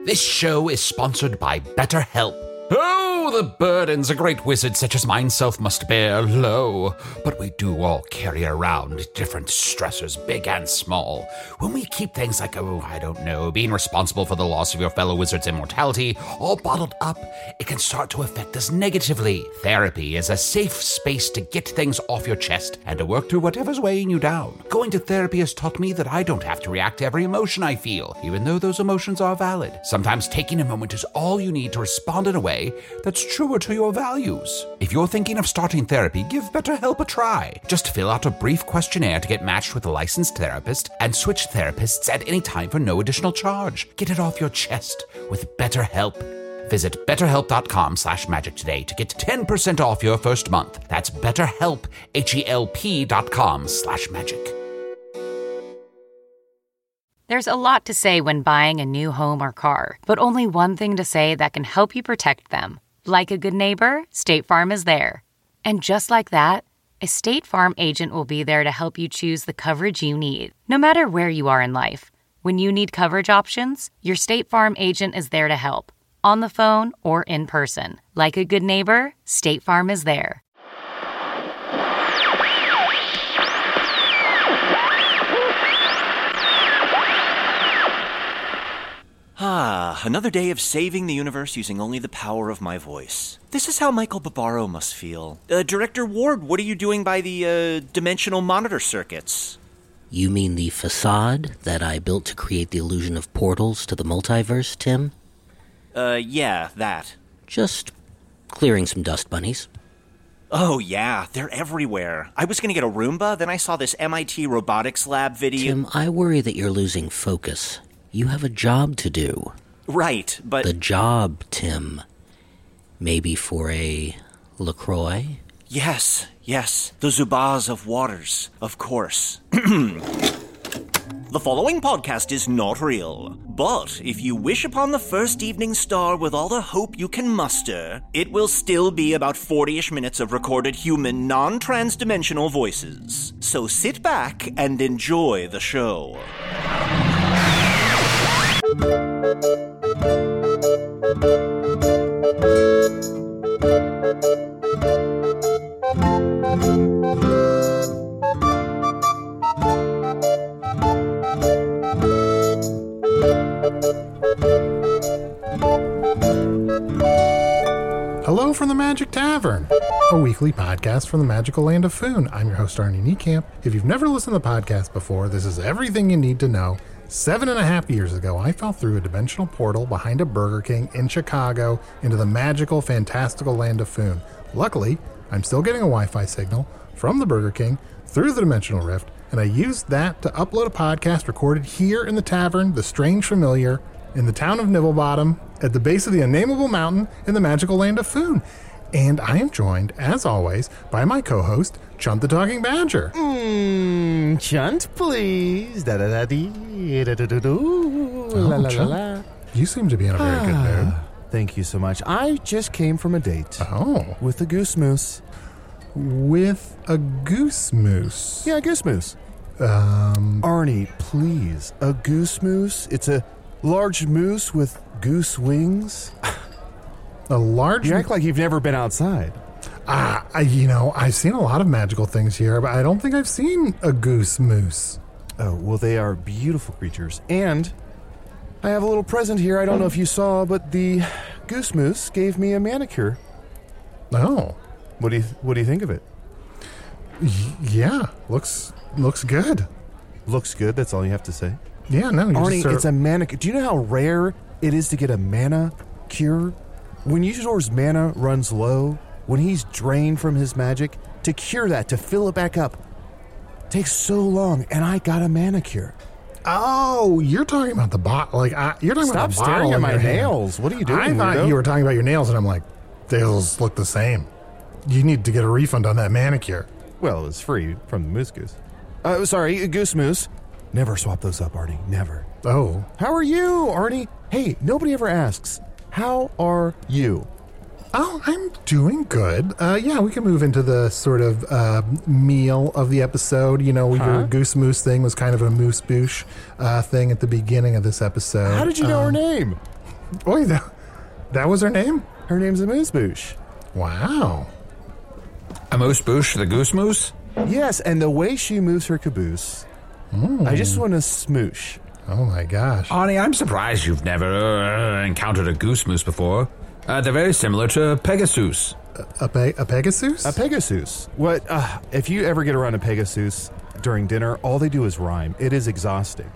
This show is sponsored by BetterHelp. Oh, the burdens a great wizard such as myself must bear, lo. But we do all carry around different stressors, big and small. When we keep things like, being responsible for the loss of your fellow wizard's immortality, all bottled up, it can start to affect us negatively. Therapy is a safe space to get things off your chest and to work through whatever's weighing you down. Going to therapy has taught me that I don't have to react to every emotion I feel, even though those emotions are valid. Sometimes taking a moment is all you need to respond in a way that's truer to your values. If you're thinking of starting therapy, give BetterHelp a try. Just fill out a brief questionnaire to get matched with a licensed therapist and switch therapists at any time for no additional charge. Get it off your chest with BetterHelp. Visit betterhelp.com/magic today to get 10% off your first month. That's BetterHelp, HELP.com/magic. There's a lot to say when buying a new home or car, but only one thing to say that can help you protect them. Like a good neighbor, State Farm is there. And just like that, a State Farm agent will be there to help you choose the coverage you need, no matter where you are in life. When you need coverage options, your State Farm agent is there to help, on the phone or in person. Like a good neighbor, State Farm is there. Another day of saving the universe using only the power of my voice. This is how Michael Barbaro must feel. Director Ward, what are you doing by the, dimensional monitor circuits? You mean the facade that I built to create the illusion of portals to the multiverse, Tim? Yeah, that. Just clearing some dust bunnies. Oh, yeah, they're everywhere. I was gonna get a Roomba, then I saw this MIT robotics lab video. Tim, I worry that you're losing focus. You have a job to do. Right, but... The job, Tim. Maybe for a LaCroix? Yes. The Zubaz of Waters, of course. The following podcast is not real, but if you wish upon the first evening star with all the hope you can muster, it will still be about 40-ish minutes of recorded human, non-trans-dimensional voices. So sit back and enjoy the show. Hello from the Magic Tavern, a weekly podcast from the magical land of Foon. I'm your host, Arnie Niekamp. If you've never listened to the podcast before, this is everything you need to know. 7.5 years ago, I fell through a dimensional portal behind a Burger King in Chicago into the magical, fantastical land of Foon. Luckily, I'm still getting a Wi-Fi signal from the Burger King through the dimensional rift, and I used that to upload a podcast recorded here in the tavern, The Strange Familiar, in the town of Nibblebottom, at the base of the unnameable mountain in the magical land of Foon. And I am joined, as always, by my co-host, Chunt the Talking Badger. Chunt, please. Da-da-da-dee, da-da-da-doo, la-la-la-la. You seem to be in a very good mood. Thank you so much. I just came from a date. Oh. With a goose moose. With a goose moose? Yeah, a goose moose. Arnie, please. A goose moose? It's a large moose with goose wings. A large... You act like you've never been outside. I've seen a lot of magical things here, but I don't think I've seen a goose moose. Oh, well, they are beautiful creatures. And I have a little present here. I don't know if you saw, but the goose moose gave me a manicure. Oh. What do you think of it? Yeah, looks good. Looks good, that's all you have to say. Yeah, no, Arnie, it's a manicure. Do you know how rare it is to get a mana cure? When Usador's mana runs low, when he's drained from his magic, to cure that, to fill it back up, takes so long, and I got a manicure. Oh, you're talking about the bottle. You're talking about the bottle. Stop staring at my nails. What are you doing? I thought you were talking about your nails, and I'm like, they look the same. You need to get a refund on that manicure. Well, it's free from the Moose Goose. Goose Moose. Never swap those up, Arnie. Never. Oh. How are you, Arnie? Hey, nobody ever asks, how are you? Oh, I'm doing good. Yeah, we can move into the sort of meal of the episode. You know, your goose moose thing was kind of a moose boosh thing at the beginning of this episode. How did you know her name? Wait, that was her name? Her name's Amuse-Bouche. Wow. Amuse-Bouche, the goose moose? Yes, and the way she moves her caboose, I just want to smoosh. Oh my gosh. Arnie, I'm surprised you've never encountered a goose moose before. They're very similar to Pegasus. A Pegasus? A Pegasus. What? If you ever get around a Pegasus during dinner, all they do is rhyme. It is exhausting.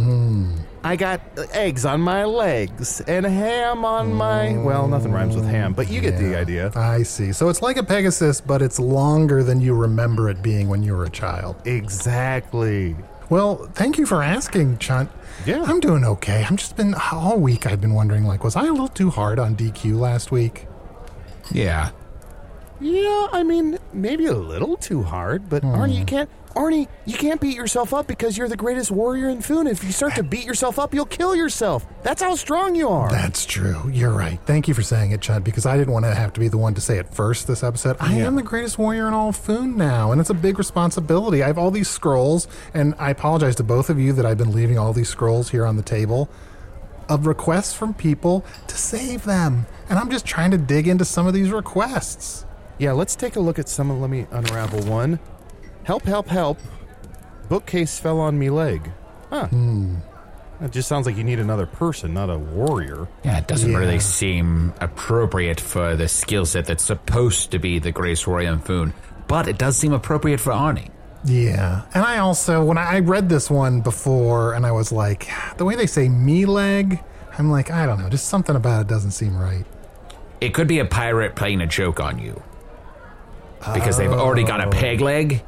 I got eggs on my legs and ham on my... Well, nothing rhymes with ham, but you get the idea. I see. So it's like a Pegasus, but it's longer than you remember it being when you were a child. Exactly. Well, thank you for asking, Chunt. Yeah. I'm doing okay. All week I've been wondering, was I a little too hard on DQ last week? Yeah. Yeah, I mean, maybe a little too hard, but Arnie, you can't beat yourself up because you're the greatest warrior in Foon. If you start to beat yourself up, you'll kill yourself. That's how strong you are. That's true. You're right. Thank you for saying it, Chunt, because I didn't want to have to be the one to say it first this episode. I am the greatest warrior in all of Foon now, and it's a big responsibility. I have all these scrolls, and I apologize to both of you that I've been leaving all these scrolls here on the table of requests from people to save them. And I'm just trying to dig into some of these requests. Yeah, let's take a look at some of... Let me unravel one. Help, help, help. Bookcase fell on me leg. Huh. That just sounds like you need another person, not a warrior. Yeah, it doesn't really seem appropriate for the skill set that's supposed to be the greatest warrior in Foon, but it does seem appropriate for Arnie. Yeah, and I also, when I read this one before, and I was like, the way they say me leg, I'm like, I don't know, just something about it doesn't seem right. It could be a pirate playing a joke on you. Because they've already got a peg leg.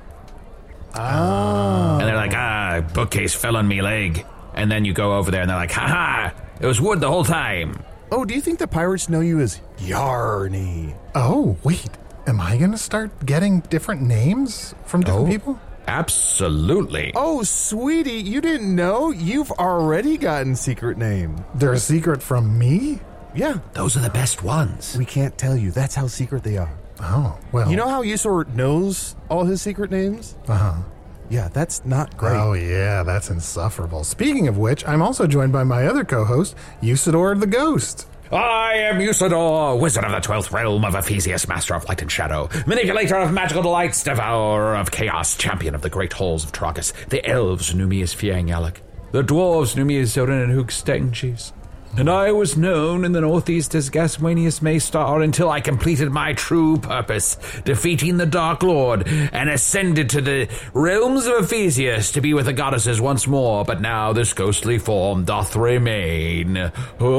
And they're like, bookcase fell on me leg. And then you go over there and they're like, haha, it was wood the whole time. Oh, do you think the pirates know you as Yarny? Oh, wait, am I going to start getting different names from different people? Absolutely. Oh, sweetie, you didn't know? You've already gotten secret name. They're a secret from me? Yeah. Those are the best ones. We can't tell you. That's how secret they are. Oh, well. You know how Usador knows all his secret names? Uh-huh. Yeah, that's not great. Oh, yeah, that's insufferable. Speaking of which, I'm also joined by my other co-host, Usador the Ghost. I am Usador, wizard of the 12th realm of Ephesius, master of light and shadow, manipulator of magical delights, devourer of chaos, champion of the great halls of Tragus. The elves knew me as Fiang Alec. The dwarves knew me as Zorin and Hook Stenges. And I was known in the northeast as Gaswanius Maystar until I completed my true purpose, defeating the Dark Lord, and ascended to the realms of Ephesius to be with the goddesses once more, but now this ghostly form doth remain.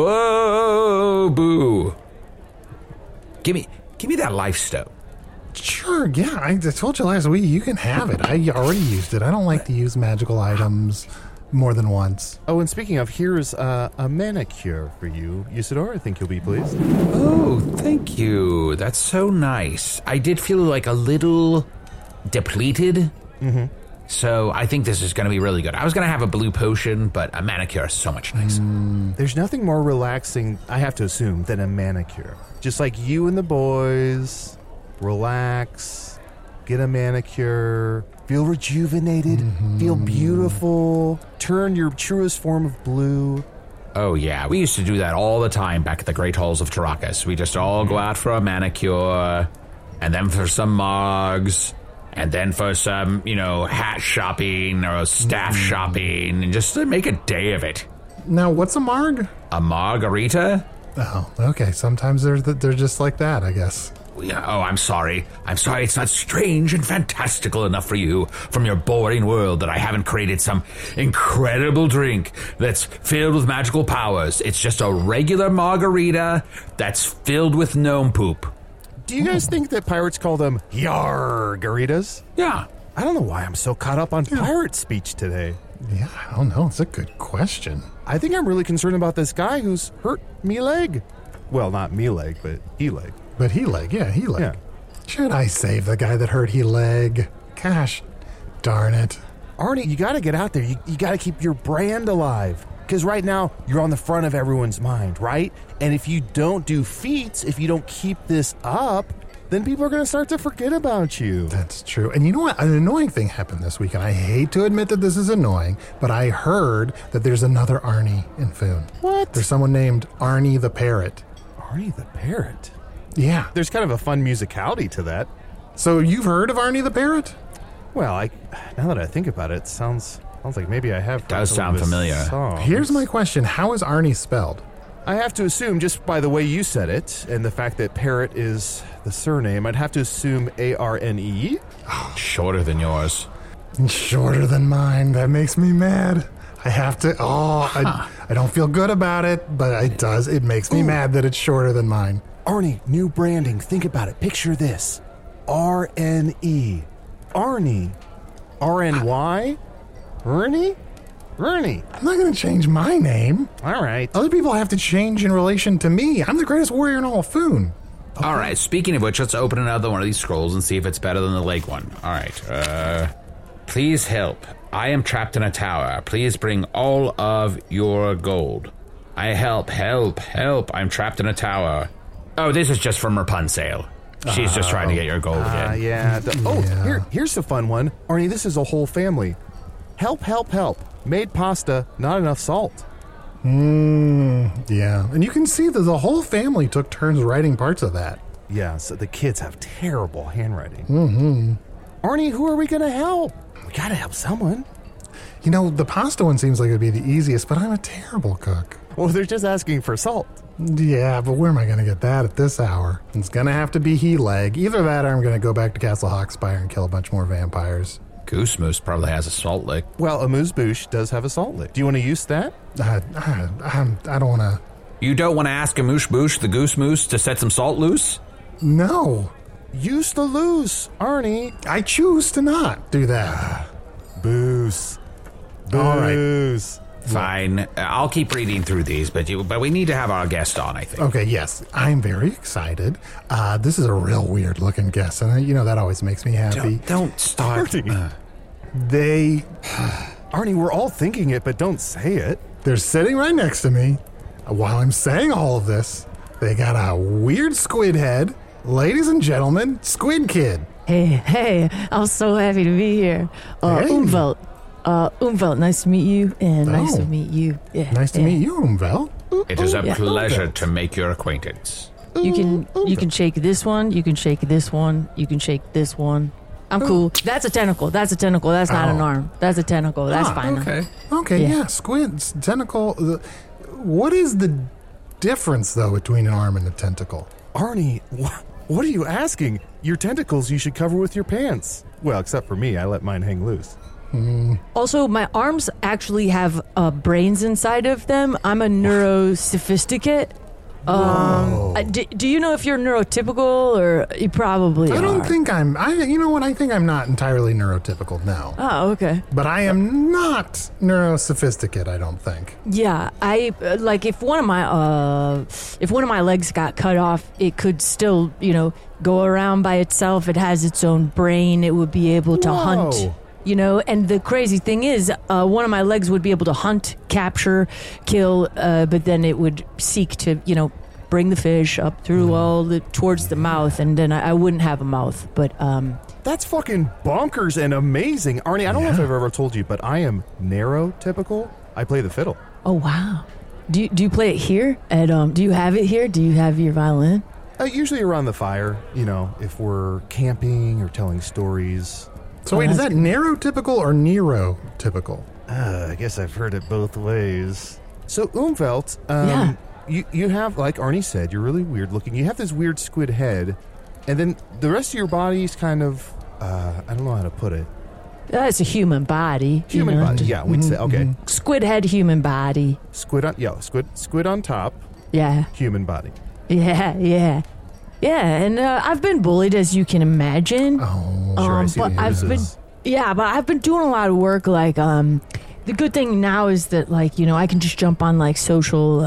Oh, boo. Give me that life stone. Sure, yeah, I told you last week you can have it. I already used it. I don't like to use magical items more than once. Oh, and speaking of, here's a manicure for you, Usador. I think you'll be pleased. Oh, thank you. That's so nice. I did feel like a little depleted. Mm-hmm. So I think this is going to be really good. I was going to have a blue potion, but a manicure is so much nicer. There's nothing more relaxing, I have to assume, than a manicure. Just like you and the boys, relax, get a manicure, feel rejuvenated, feel beautiful, turn your truest form of blue. Oh, yeah. We used to do that all the time back at the Great Halls of Tarakas. We just all go out for a manicure, and then for some mugs, and then for some, hat shopping or staff shopping, and just to make a day of it. Now, what's a marg? A margarita? Oh, okay. Sometimes they're just like that, I guess. Oh, I'm sorry. It's not strange and fantastical enough for you from your boring world that I haven't created some incredible drink that's filled with magical powers. It's just a regular margarita that's filled with gnome poop. Do you guys think that pirates call them yargaritas? Yeah. I don't know why I'm so caught up on pirate speech today. Yeah, I don't know. It's a good question. I think I'm really concerned about this guy who's hurt me leg. Well, not me leg, but he leg. But he leg. Yeah. Should I save the guy that hurt he leg? Gosh, darn it. Arnie, you got to get out there. You got to keep your brand alive. Because right now, you're on the front of everyone's mind, right? And if you don't do feats, if you don't keep this up, then people are going to start to forget about you. That's true. And you know what? An annoying thing happened this week, and I hate to admit that this is annoying, but I heard that there's another Arnie in Foon. What? There's someone named Arnie the Parrot. Arnie the Parrot? Yeah. There's kind of a fun musicality to that. So you've heard of Arnie the Parrot? Well, now that I think about it, sounds like maybe I have. It does sound familiar. Songs. Here's my question. How is Arnie spelled? I have to assume, just by the way you said it, and the fact that Parrot is the surname, I'd have to assume A-R-N-E. Shorter than yours. Shorter than mine. That makes me mad. I have to. I don't feel good about it, but it does. It makes me mad that it's shorter than mine. Arnie, new branding. Think about it. Picture this. R-N-E. Arnie. R-N-Y? Ernie? Ernie. I'm not going to change my name. All right. Other people have to change in relation to me. I'm the greatest warrior in all of Foon. Okay. All right, speaking of which, let's open another one of these scrolls and see if it's better than the lake one. All right. Please help. I am trapped in a tower. Please bring all of your gold. I help. I'm trapped in a tower. Oh, this is just from Rapunzel. She's just trying to get your gold again. Yeah. Here's a fun one. Arnie, this is a whole family. Help. Made pasta, not enough salt. Yeah. And you can see that the whole family took turns writing parts of that. Yeah, so the kids have terrible handwriting. Mm-hmm. Arnie, who are we going to help? We got to help someone. You know, the pasta one seems like it'd be the easiest, but I'm a terrible cook. Well, they're just asking for salt. Yeah, but where am I going to get that at this hour? It's going to have to be He-Leg. Either that or I'm going to go back to Castle Hawkspire and kill a bunch more vampires. Goose Moose probably has a salt lick. Well, Amuse-Bouche does have a salt lick. Do you want to use that? I don't want to. You don't want to ask Amuse-Bouche, the Goose Moose, to set some salt loose? No. Use the loose, Arnie. I choose to not do that. Booze. All right. Fine. I'll keep reading through these, but we need to have our guest on, I think. Okay, yes. I'm very excited. This is a real weird-looking guest, and that always makes me happy. Don't start. Arnie. Arnie, we're all thinking it, but don't say it. They're sitting right next to me. While I'm saying all of this, they got a weird squid head. Ladies and gentlemen, Squid Kid. Hey, I'm so happy to be here. Umvelt. Umvelt, nice to meet you, and nice to meet you. Yeah, nice to meet you, Umvelt. It is a pleasure to make your acquaintance. You can shake this one, you can shake this one, you can shake this one. I'm cool. That's a tentacle. That's not an arm. That's a tentacle. That's fine. Okay, yeah, squid's tentacle. What is the difference, though, between an arm and a tentacle? Arnie, what are you asking? Your tentacles you should cover with your pants. Well, except for me, I let mine hang loose. Also, my arms actually have brains inside of them. I'm a neurosophisticate. Do you know if you're neurotypical, or you probably I don't are? think I'm. You know what? I think I'm not entirely neurotypical now. Oh, okay. But I am not neurosophisticate, I don't think. Yeah, I like if one of my legs got cut off, it could still, go around by itself. It has its own brain. It would be able to hunt. And the crazy thing is, one of my legs would be able to hunt, capture, kill, but then it would seek to, bring the fish up through towards the mouth, and then I wouldn't have a mouth. But that's fucking bonkers and amazing, Arnie. I don't know if I've ever told you, but I am neurotypical. I play the fiddle. Oh wow! Do you play it here? Do you have it here? Do you have your violin? Usually around the fire. If we're camping or telling stories. So wait, is that neurotypical or neurotypical? I guess I've heard it both ways. So, Umvelt, you have, like Arnie said, you're really weird looking. You have this weird squid head, and then the rest of your body's kind of, I don't know how to put it. It's a human body. Human body, yeah, we'd say, okay. Squid head, human body. Squid on top. Yeah. Human body. Yeah, and I've been bullied, as you can imagine. Oh, sure, I see but I've been doing a lot of work. Like, the good thing now is that, like, I can just jump on like social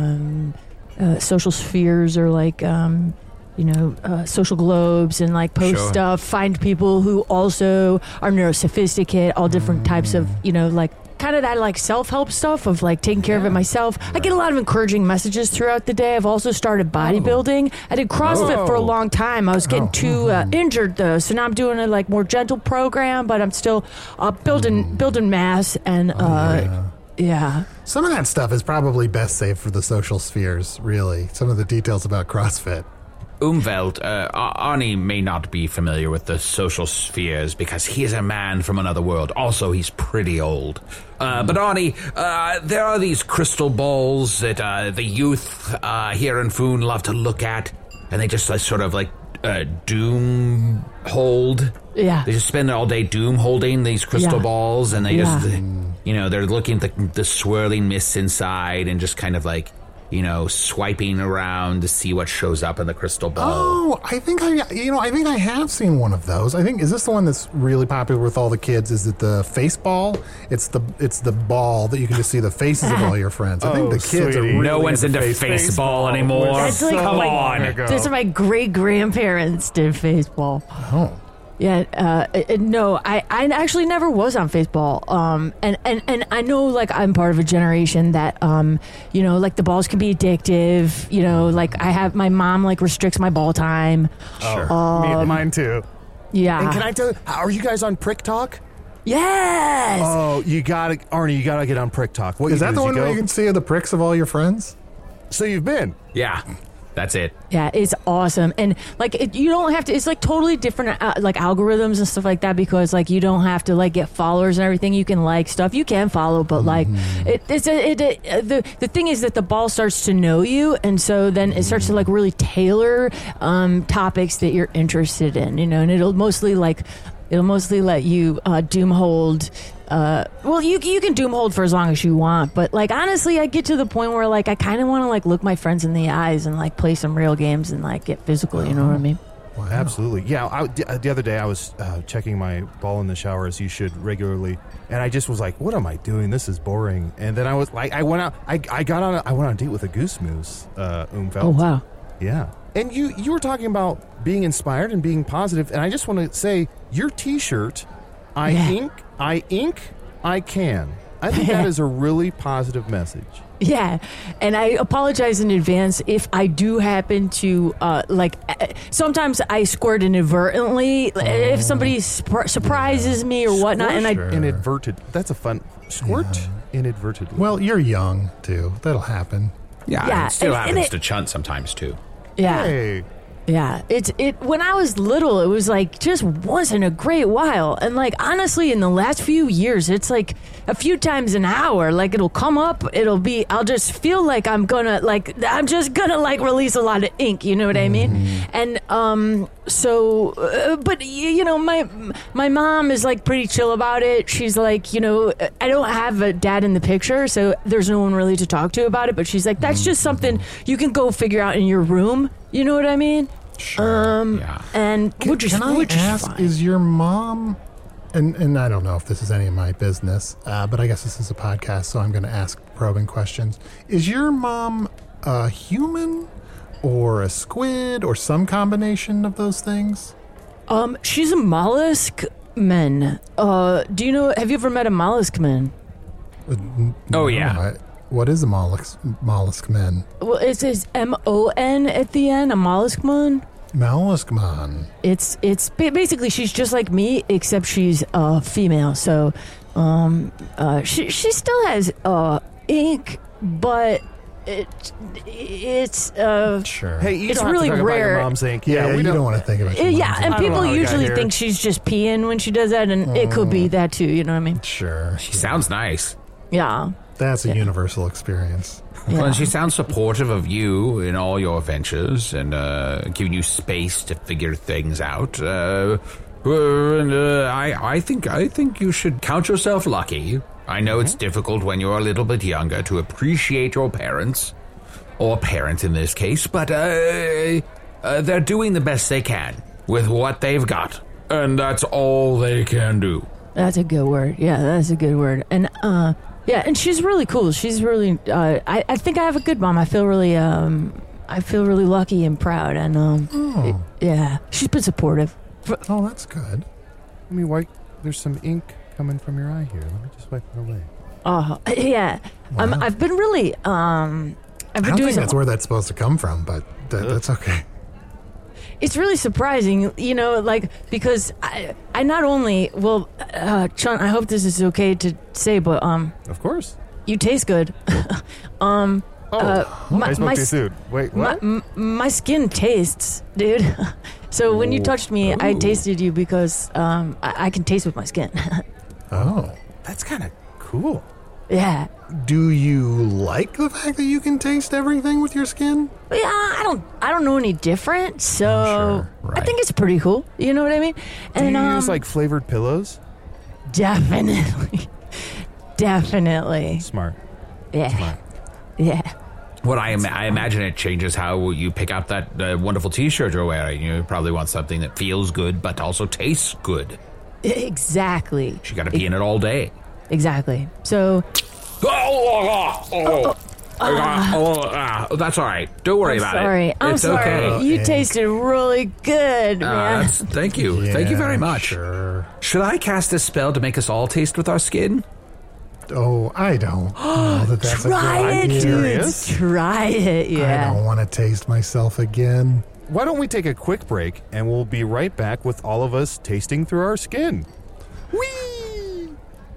spheres or like social globes and like post stuff. Find people who also are neurosophisticated, all different types of like kind of that like self-help stuff of like taking care of it myself. I get a lot of encouraging messages throughout the day. I've also started bodybuilding. I did CrossFit for a long time. I was getting too injured though, so now I'm doing a like more gentle program, but I'm still building mass and yeah. Some of that stuff is probably best saved for the social spheres, really. Some of the details about CrossFit. Umveld, Arnie may not be familiar with the social spheres because he is a man from another world. Also, he's pretty old. But Arnie, there are these crystal balls that the youth here in Foon love to look at, and they just sort of like doom hold. Yeah. They just spend all day doom holding these crystal balls, and they just, they're looking at the swirling mists inside and just kind of like, swiping around to see what shows up in the crystal ball. Oh, I think I have seen one of those. Is this the one that's really popular with all the kids? Is it the face ball? It's the ball that you can just see the faces of all your friends. I think the kids are really no one's into face ball anymore. That's like Come on. That's my great grandparents did face ball. Oh. Yeah, no, I actually never was on Faceball. And I know, like, I'm part of a generation that, like, the balls can be addictive. Like, my mom, like, restricts my ball time. Sure. Mine too. Yeah. And can I tell you, are you guys on Prick Talk? Yes! Oh, Arnie, you gotta get on Prick Talk. Is that the one where you can see the pricks of all your friends? So you've been? Yeah. That's it. Yeah, it's awesome. And, like, you don't have to, it's, like, totally different, like, algorithms and stuff like that because, like, you don't have to, like, get followers and everything. You can like stuff. You can follow, but, like, the thing is that the ball starts to know you, and so then it starts to, like, really tailor topics that you're interested in, and it'll mostly let you doom hold. You can doom hold for as long as you want, but like honestly, I get to the point where like I kind of want to like look my friends in the eyes and like play some real games and like get physical. You know what I mean? Wow. Absolutely. Yeah. The other day I was checking my ball in the shower as you should regularly, and I just was like, "What am I doing? This is boring." And then I was like, I went out. I went on a date with a goose moose. Umfeld. Oh wow. Yeah. And you were talking about being inspired and being positive, and I just want to say your T-shirt, I ink, I can. I think that is a really positive message. Yeah, and I apologize in advance if I do happen to, sometimes I squirt inadvertently if somebody surprises me or whatnot. And Inadverted. That's a fun... Squirt inadvertently. Well, you're young, too. That'll happen. Yeah, it still happens to Chunt sometimes, too. Yeah. Hey. Yeah, when I was little, it was like just once in a great while. And like honestly, in the last few years, it's like a few times an hour. Like it'll come up, I'll just feel like I'm just gonna like release a lot of ink, you know what I mean? And but my mom is like pretty chill about it. She's like, I don't have a dad in the picture, so there's no one really to talk to about it. But she's like, that's just something you can go figure out in your room. You know what I mean? Sure. And can I ask, is your mom, and I don't know if this is any of my business, but I guess this is a podcast, so I'm going to ask probing questions. Is your mom a human or a squid or some combination of those things? She's a mollusk man. Have you ever met a mollusk man? Oh, yeah. What is a mollusk man? Well, it says MON at the end, a mollusk man. Mollusk man. It's basically she's just like me, except she's female. So, she still has ink, but it's sure. Hey, you it's don't really have to talk rare. About your mom's ink. Yeah, you don't want to think about your mom's and ink. people usually think she's just peeing when she does that, and it could be that too. You know what I mean? Sure. She sounds nice. Yeah. That's a universal experience. Yeah. Well, she sounds supportive of you in all your ventures and giving you space to figure things out. I think you should count yourself lucky. I know it's difficult when you're a little bit younger to appreciate your parents, or parent in this case, but they're doing the best they can with what they've got, and that's all they can do. That's a good word. Yeah, that's a good word. And yeah, and she's really cool. She's really. I think I have a good mom. I feel really lucky and proud. And yeah, she's been supportive. Oh, that's good. Let me wipe. There's some ink coming from your eye here. Let me just wipe it away. Oh, yeah. Wow. I've been really, I've I been don't doing think that's where that's supposed to come from, but that's okay. It's really surprising, because I not only, Chun, I hope this is okay to say, but, Of course. you taste good. I spoke too s- soon. Wait, what? my skin tastes, dude. So when you touched me, I tasted you because I can taste with my skin. Oh. That's kind of cool. Yeah. Do you like the fact that you can taste everything with your skin? But yeah, I don't know any different, so Sure, right. I think it's pretty cool. You know what I mean? Do you use like flavored pillows? Definitely. Definitely. Smart. Yeah. Yeah. What I imagine it changes how you pick out that wonderful T-shirt you're wearing. You probably want something that feels good but also tastes good. Exactly. You got to be in it all day. Exactly. So that's all right. Don't worry about sorry. it. I'm It's sorry. okay. You tasted really good, man. Thank you. Thank you very much. Sure. Should I cast this spell to make us all taste with our skin? Oh, I don't know that's Try a good it, idea. dude. Try it. Yeah. I don't want to taste myself again. Why don't we take a quick break and we'll be right back with all of us tasting through our skin. Whee!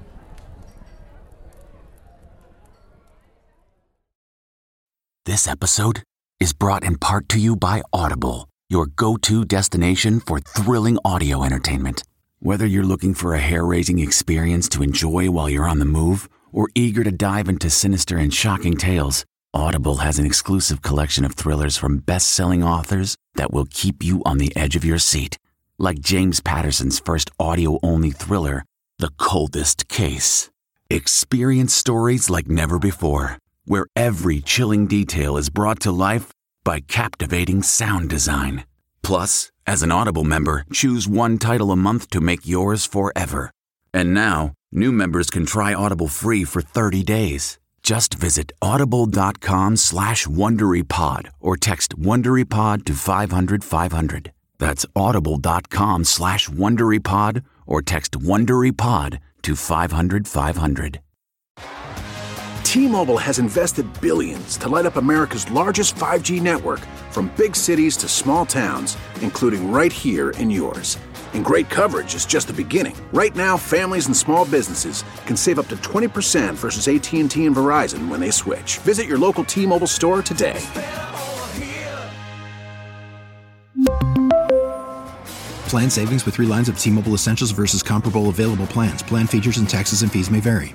This episode is brought in part to you by Audible, your go-to destination for thrilling audio entertainment. Whether you're looking for a hair-raising experience to enjoy while you're on the move or eager to dive into sinister and shocking tales, Audible has an exclusive collection of thrillers from best-selling authors that will keep you on the edge of your seat. Like James Patterson's first audio-only thriller, The Coldest Case. Experience stories like never before, where every chilling detail is brought to life by captivating sound design. Plus, as an Audible member, choose one title a month to make yours forever. And now, new members can try Audible free for 30 days. Just visit audible.com/WonderyPod or text WonderyPod to 500-500. That's audible.com/WonderyPod or text WonderyPod to 500-500. T-Mobile has invested billions to light up America's largest 5G network, from big cities to small towns, including right here in yours. And great coverage is just the beginning. Right now, families and small businesses can save up to 20% versus AT&T and Verizon when they switch. Visit your local T-Mobile store today. Plan savings with 3 lines of T-Mobile Essentials versus comparable available plans. Plan features and taxes and fees may vary.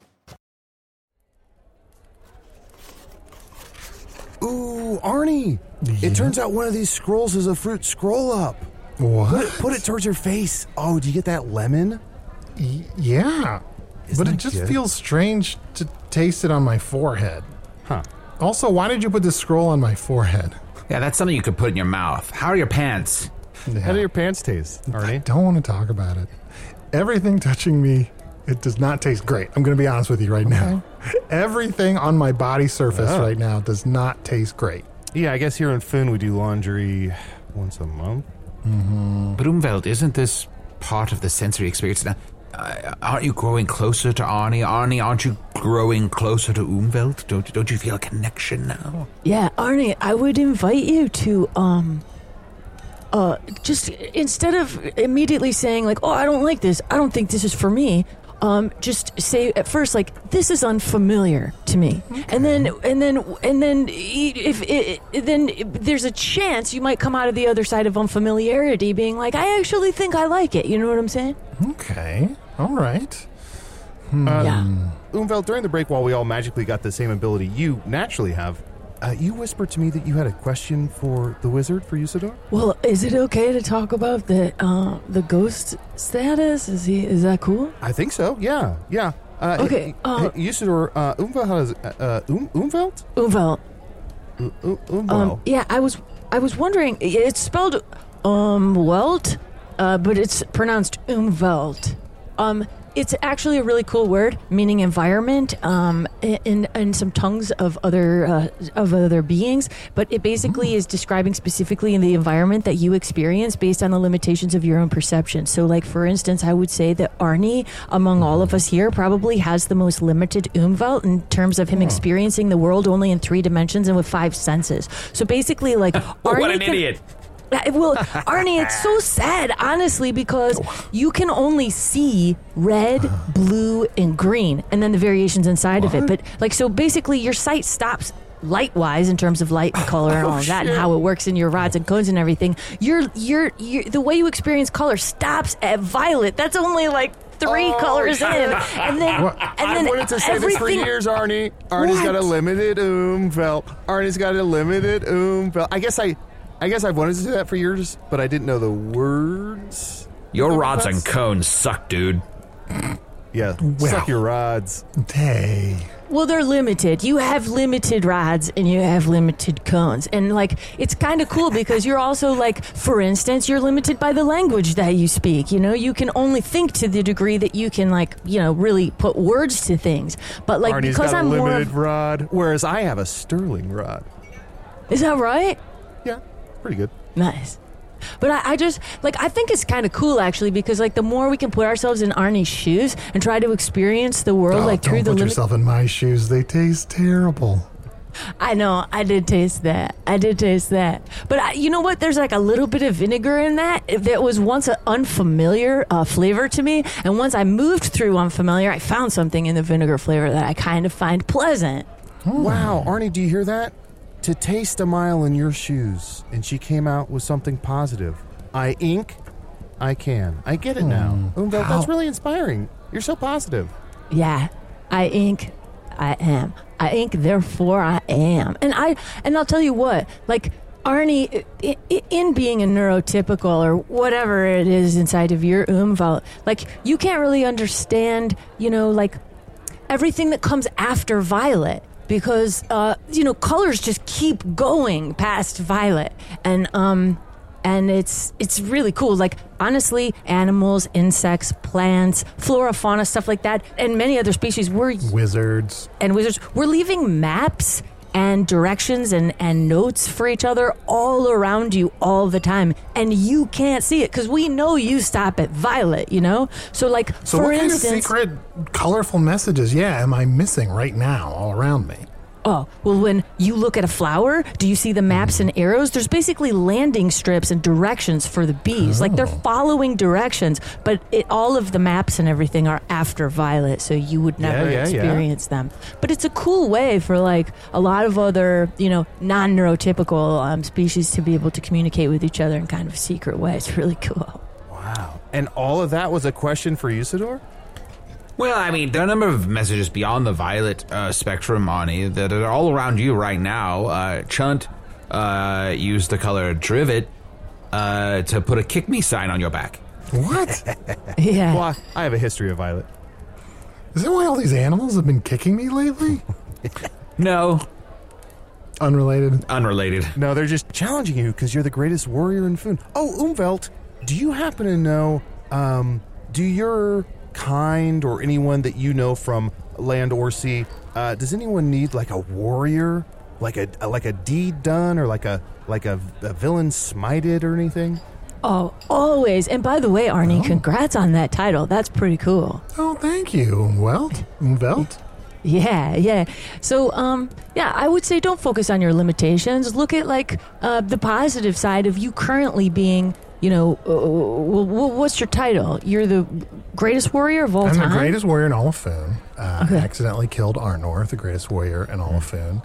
Ooh, Arnie! It turns out one of these scrolls is a fruit scroll up. What? Put it towards your face. Oh, do you get that lemon? Yeah. Isn't But it that just good? feels strange to taste it on my forehead. Huh. Also, why did you put this scroll on my forehead? Yeah, that's something you could put in your mouth. How are your pants? How do your pants taste, Arnie? Don't want to talk about it. Everything touching me, it does not taste great. I'm going to be honest with you right now. Everything on my body surface right now does not taste great. Yeah, I guess here in Foon we do laundry once a month. But Umveld, isn't this part of the sensory experience now? Aren't you growing closer to Arnie? Arnie, aren't you growing closer to Umveld? Don't you feel a connection now? Yeah, Arnie, I would invite you to just instead of immediately saying like, "Oh, I don't like this. I don't think this is for me." Just say at first like, "This is unfamiliar to me," and then then there's a chance you might come out of the other side of unfamiliarity, being like, "I actually think I like it." You know what I'm saying? Okay. All right. Yeah. Umveld, during the break while we all magically got the same ability you naturally have, you whispered to me that you had a question for the wizard, for Usador? Well, is it okay to talk about the ghost status? Is that cool? I think so, yeah. Okay, Hey, Usador, Umveld has... Umveld? Umveld. Umveld. Yeah, I was wondering. It's spelled Welt, but it's pronounced Umveld. it's actually a really cool word, meaning environment, in some tongues of other beings. But it basically is describing specifically in the environment that you experience based on the limitations of your own perception. So, like for instance, I would say that Arnie, among all of us here, probably has the most limited Umwelt in terms of him experiencing the world only in 3 dimensions and with 5 senses. So basically, like Arnie, what an idiot. Well, Arnie, it's so sad, honestly, because you can only see red, blue, and green, and then the variations inside of it. But like, so basically, your sight stops light-wise in terms of light and color and all of that, and how it works in your rods and cones and everything. The way you experience color stops at violet. That's only like 3 colors in, and then I wanted to say this for years, Arnie. Arnie's got a limited Umwelt. Arnie's got a limited Umwelt. I guess I've wanted to say that for years, but I didn't know the words. Your rods and cones suck, dude. Yeah, suck your rods. Hey. Well, they're limited. You have limited rods and you have limited cones. And, like, it's kind of cool because you're also, like, for instance, you're limited by the language that you speak. You know, you can only think to the degree that you can, like, you know, really put words to things. But, like, Arnie's because got I'm a more limited rod, whereas I have a sterling rod. Is that right? Yeah, pretty good. Nice. But I just, like, I think it's kind of cool, actually, because, like, the more we can put ourselves in Arnie's shoes and try to experience the world, like, through the Don't put yourself in my shoes. They taste terrible. I know. I did taste that. But you know what? There's, like, a little bit of vinegar in that was once an unfamiliar flavor to me. And once I moved through unfamiliar, I found something in the vinegar flavor that I kind of find pleasant. Wow, Arnie, do you hear that? To taste a mile in your shoes, and she came out with something positive. I ink, I can. I get it now. Umwelt, that's really inspiring. You're so positive. Yeah, I ink, I am. I ink, therefore I am. And I'll tell you what, like, Arnie, in being a neurotypical or whatever it is inside of your Umwelt, like, you can't really understand, you know, like, everything that comes after violet. Because, you know, colors just keep going past violet. And it's really cool. Like, honestly, animals, insects, plants, flora, fauna, stuff like that, and many other species, Wizards. We're leaving maps and directions and notes for each other all around you all the time. And you can't see it because we know you stop at violet, you know? So, like, So for what kind instance, of secret, colorful messages, am I missing right now all around me? Oh, well, when you look at a flower, do you see the maps and arrows? There's basically landing strips and directions for the bees. Like, they're following directions, but all of the maps and everything are after violet, so you would never experience them. But it's a cool way for, like, a lot of other, you know, non-neurotypical species to be able to communicate with each other in kind of a secret way. It's really cool. Wow. And all of that was a question for Usador? Well, I mean, there are a number of messages beyond the violet spectrum, Arnie, that are all around you right now. Chunt used the color Drivet to put a kick me sign on your back. What? Yeah. Well, I have a history of violet. Is that why all these animals have been kicking me lately? No. Unrelated? Unrelated. No, they're just challenging you because you're the greatest warrior in Foon. Oh, Umwelt, do you happen to know, do your kind or anyone that you know from land or sea, does anyone need, like, a warrior, like a deed done, or like a villain smited or anything? Oh, always. And by the way, Arnie, congrats on that title. That's pretty cool. Oh, thank you. Umwelt? Yeah. So, I would say don't focus on your limitations. Look at, like, the positive side of you currently being, you know, what's your title? You're the greatest warrior of all time? I'm the greatest warrior in all of Foon. Accidentally killed Arnor, the greatest warrior in all of Foon.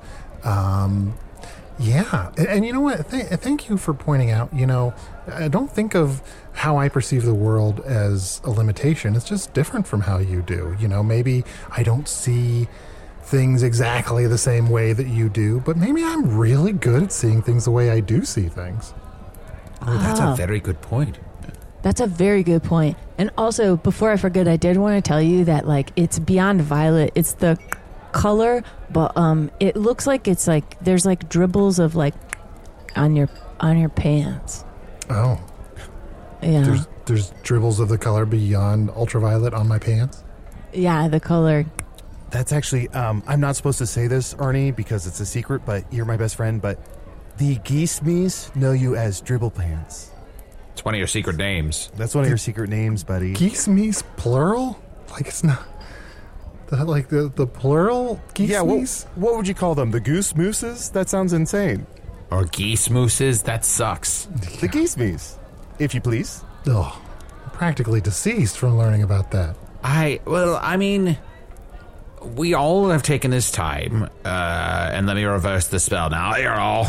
And you know what? Thank you for pointing out, you know, I don't think of how I perceive the world as a limitation. It's just different from how you do. You know, maybe I don't see things exactly the same way that you do, but maybe I'm really good at seeing things the way I do see things. Oh, that's a very good point. That's a very good point. And also, before I forget, I did want to tell you that, like, it's beyond violet. It's the color, but it looks like it's like there's like dribbles of, like, on your pants. Oh. Yeah. There's dribbles of the color beyond ultraviolet on my pants. Yeah, the color. That's actually, I'm not supposed to say this, Arnie, because it's a secret, but you're my best friend, but the geese-meese know you as Dribble Pants. It's one of your secret names. That's one of your secret names, buddy. Geese-meese plural? Like it's not... Like the plural geese-meese? Yeah, what would you call them? The goose-mooses? That sounds insane. Or geese mooses? That sucks. The geese-meese, if you please. Oh, I'm practically deceased from learning about that. I mean... We all have taken this time, and let me reverse the spell now. You're all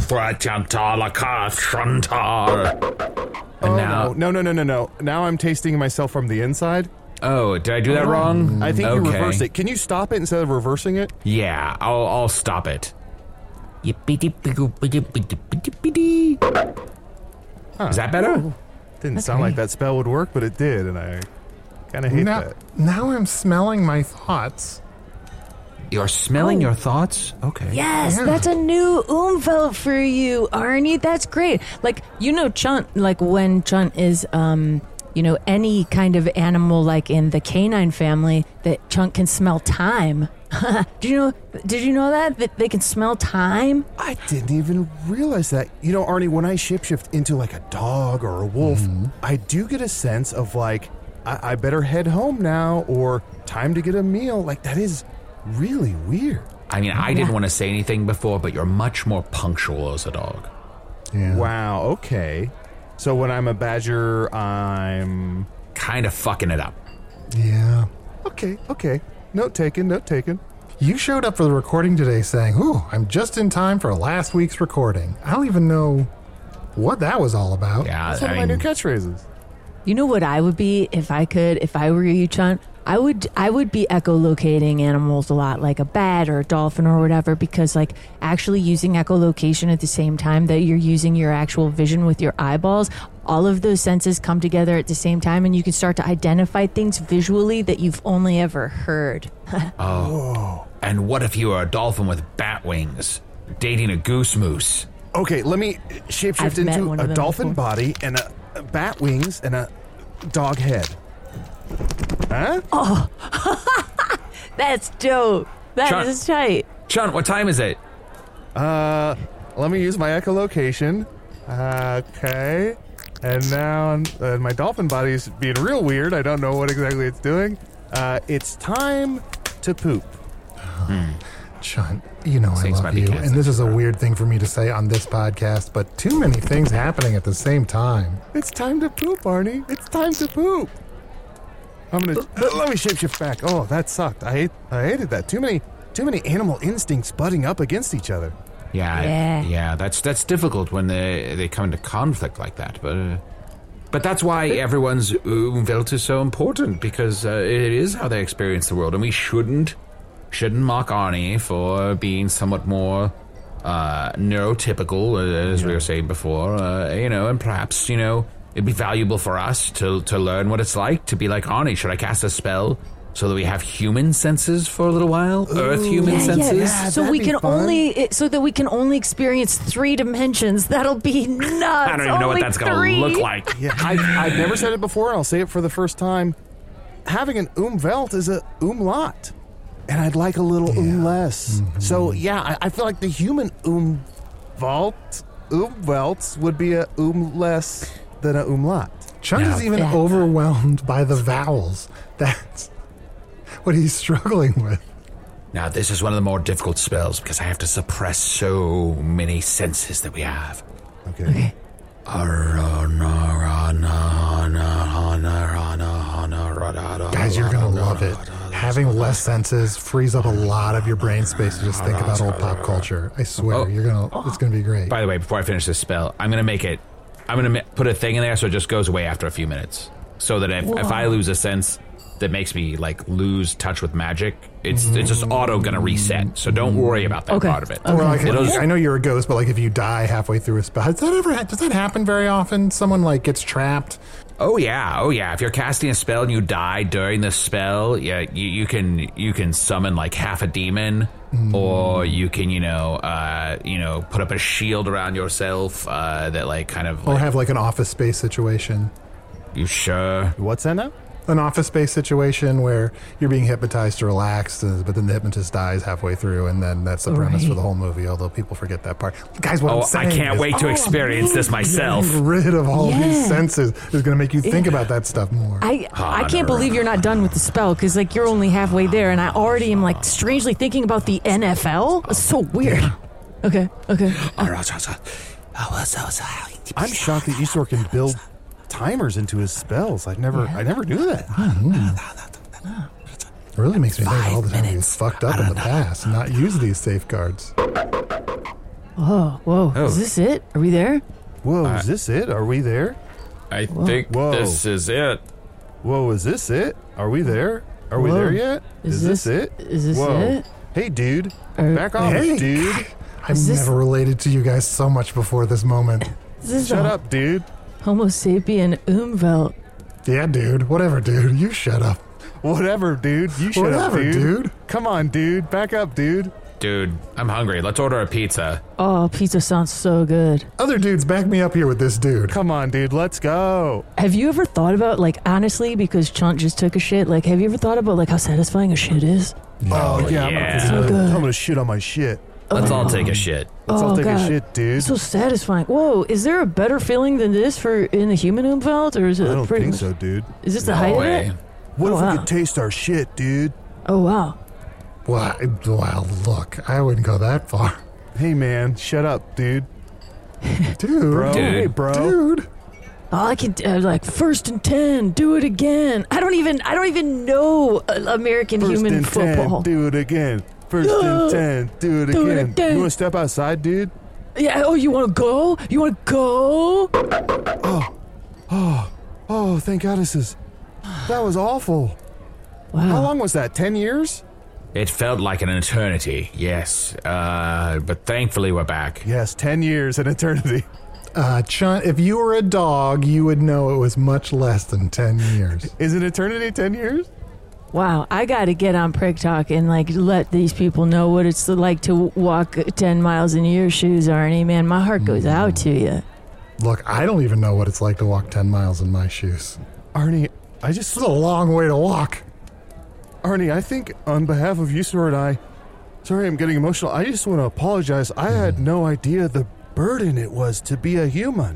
No. Now I'm tasting myself from the inside. Oh, did I do that wrong? I think you reversed it. Can you stop it instead of reversing it? Yeah, I'll stop it. Is that better? Didn't sound like that spell would work, but it did, and I kind of hate that. Now I'm smelling my thoughts. You're smelling your thoughts? Okay. Yes, that's a new Umvelt for you, Arnie. That's great. Like, Chunt, like when Chunt is, any kind of animal, like in the canine family, that Chunt can smell time. Did you know that they can smell time? I didn't even realize that. Arnie, when I shapeshift into like a dog or a wolf, I do get a sense of like, I better head home now, or time to get a meal. Like, that is really weird. I mean, I didn't want to say anything before, but you're much more punctual as a dog. Yeah. Wow, okay. So when I'm a badger, I'm... kind of fucking it up. Yeah. Okay. Note taken. You showed up for the recording today saying, "Ooh, I'm just in time for last week's recording." I don't even know what that was all about. Yeah, that's one of my new catchphrases. You know what I would be if I were you, Chunt? I would be echolocating animals a lot, like a bat or a dolphin or whatever, because like actually using echolocation at the same time that you're using your actual vision with your eyeballs, all of those senses come together at the same time, and you can start to identify things visually that you've only ever heard. Oh. And what if you were a dolphin with bat wings dating a goose moose? Okay, let me shapeshift into a dolphin body and a bat wings and a dog head. Huh? Oh, that's dope. That is tight. Chunt, what time is it? Let me use my echolocation. Okay. And now my dolphin body's being real weird. I don't know what exactly it's doing. It's time to poop. Chunt, I love you, and this is a weird thing for me to say on this podcast, but too many things happening at the same time. It's time to poop, Arnie. It's time to poop. Let me shapeshift back. Oh, that sucked. I hated that. Too many animal instincts butting up against each other. Yeah. That's difficult when they come into conflict like that. But that's why everyone's Umvelt is so important, because it is how they experience the world, and we shouldn't mock Arnie for being somewhat more neurotypical, as we were saying before. And perhaps it'd be valuable for us to learn what it's like to be like Arnie. Should I cast a spell so that we have human senses for a little while? Earth human senses? Yeah, so that we can only experience 3 dimensions. That'll be nuts. I don't even know what that's going to look like. Yeah, I've never said it before, and I'll say it for the first time. Having an Umvelt is a umlaut, and I'd like a little less. Mm-hmm. So, I feel like the human Umvelts would be a less than a umlaut. Chunt is even overwhelmed by the vowels. That's what he's struggling with. Now, this is one of the more difficult spells because I have to suppress so many senses that we have. Okay. Guys, you're going to love it. Having less senses frees up a lot of your brain space to just think about old pop culture. I swear, it's going to be great. By the way, before I finish this spell, I'm going to put a thing in there so it just goes away after a few minutes. So that if I lose a sense that makes me lose touch with magic, it's just auto gonna reset. So don't worry about that part of it. Okay. I know you're a ghost, but if you die halfway through a spell, does that happen very often? Someone gets trapped? Oh yeah. If you're casting a spell and you die during the spell, you can summon half a demon, or you can put up a shield around yourself that or have an Office Space situation. You sure? What's that now? An Office Space situation where you're being hypnotized to relax, but then the hypnotist dies halfway through, and then that's the premise for the whole movie, although people forget that part. Guys, what I'm saying I can't wait to experience this myself. Getting rid of all these senses is going to make you think about that stuff more. I can't believe you're not done with the spell, because like you're only halfway there, and I already am like strangely thinking about the NFL. It's so weird. Okay. I'm shocked that Isor can build timers into his spells. I never knew that. It really makes me think all the time he's fucked up in the past and not used these safeguards. Oh, whoa. Is this it? Are we there? Whoa, is this it? Are we there? I think this is it. Whoa, is this it? Are we there? Are we there yet? Is this it? Is this it? Hey, dude. Back off, dude. I've never related to you guys so much before this moment. Shut up, dude. Homo sapien Umwelt. Yeah, dude. Whatever, dude. You shut up. Whatever, dude. You shut up, dude. Come on, dude. Back up, dude. Dude, I'm hungry. Let's order a pizza. Oh, pizza sounds so good. Other dudes, back me up here with this dude. Come on, dude. Let's go. Have you ever thought about, like, honestly, because Chunt just took a shit, like, have you ever thought about, like, how satisfying a shit is? Oh, yeah. I'm going to shit on my shit. Let's all take a shit. Let's all take a shit, dude. It's so satisfying. Whoa, is there a better feeling than this for in the human Umwelt, or is it? I don't think so, dude. Is this the height of it? What if we could taste our shit, dude? Oh wow. Well, look, I wouldn't go that far. Hey, man, shut up, dude. Dude, bro. Dude. Hey, bro. Dude. Oh, I can like 1st and 10. Do it again. I don't even know American human football. 10, do it again. 1st and 10, do it again. You want to step outside, dude? Yeah. Oh, you want to go? You want to go? Oh, thank God that was awful. Wow. How long was that? 10 years? It felt like an eternity, yes. But thankfully we're back. Yes, 10 years, an eternity. Chunt, if you were a dog, you would know it was much less than 10 years. Is an eternity 10 years? Wow, I got to get on Prick Talk and like let these people know what it's like to walk 10 miles in your shoes, Arnie. Man, my heart goes out to you. Look, I don't even know what it's like to walk 10 miles in my shoes. Arnie, It's a long way to walk. Arnie, I think on behalf of Isor and I, sorry I'm getting emotional, I just want to apologize. I had no idea the burden it was to be a human.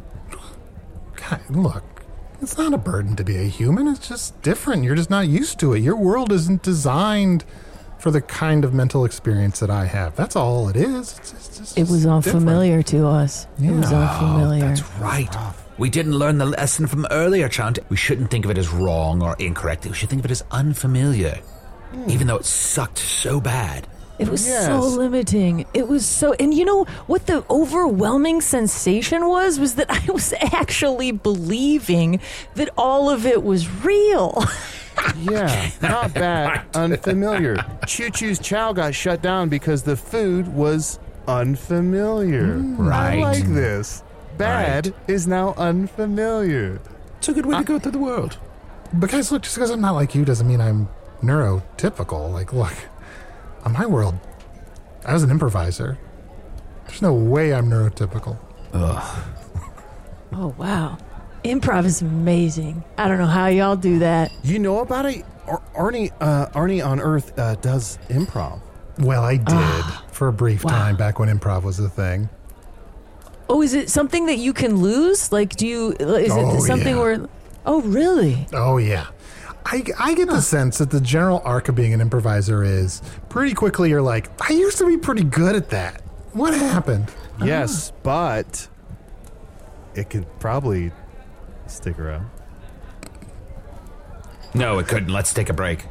God, look, it's not a burden to be a human. It's just different. You're just not used to it. Your world isn't designed for the kind of mental experience that I have. That's all it is. It was unfamiliar to us. Yeah. It was unfamiliar. That's right. We didn't learn the lesson from earlier, Chunt. We shouldn't think of it as wrong or incorrect. We should think of it as unfamiliar, even though it sucked so bad. It was so limiting. It was so... And you know what the overwhelming sensation was that I was actually believing that all of it was real. Yeah, not bad. Unfamiliar. Choo Choo's Chow got shut down because the food was unfamiliar. Right. I like this. Bad is now unfamiliar. It's a good way to go through the world. Because look, just because I'm not like you doesn't mean I'm neurotypical. Like, look, on my world, I was an improviser. There's no way I'm neurotypical. Ugh. Oh, wow. Improv is amazing. I don't know how y'all do that. You know about it? Arnie on Earth does improv. Well, I did for a brief time back when improv was a thing. Oh, is it something that you can lose? Like, is it something where... Oh, really? Oh, yeah. I get the sense that the general arc of being an improviser is pretty quickly you're like, I used to be pretty good at that. What happened? Yes, but it could probably stick around. No, it couldn't. Let's take a break.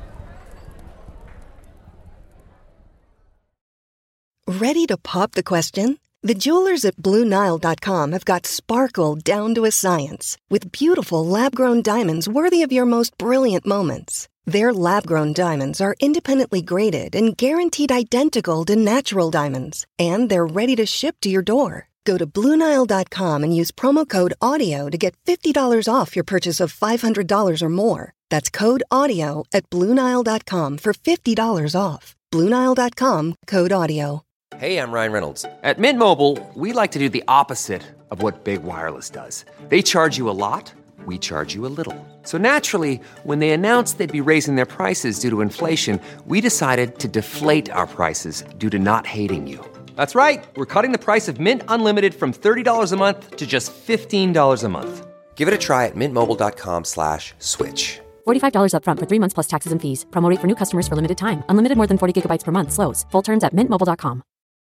Ready to pop the question? The jewelers at BlueNile.com have got sparkle down to a science with beautiful lab-grown diamonds worthy of your most brilliant moments. Their lab-grown diamonds are independently graded and guaranteed identical to natural diamonds, and they're ready to ship to your door. Go to BlueNile.com and use promo code AUDIO to get $50 off your purchase of $500 or more. That's code AUDIO at BlueNile.com for $50 off. BlueNile.com, code AUDIO. Hey, I'm Ryan Reynolds. At Mint Mobile, we like to do the opposite of what Big Wireless does. They charge you a lot. we charge you a little. So naturally, when they announced they'd be raising their prices due to inflation, we decided to deflate our prices due to not hating you. That's right. We're cutting the price of Mint Unlimited from $30 a month to just $15 a month. Give it a try at mintmobile.com/switch. $45 up front for 3 months plus taxes and fees. Promo rate for new customers for limited time. Unlimited more than 40 gigabytes per month. Slows full terms at mintmobile.com.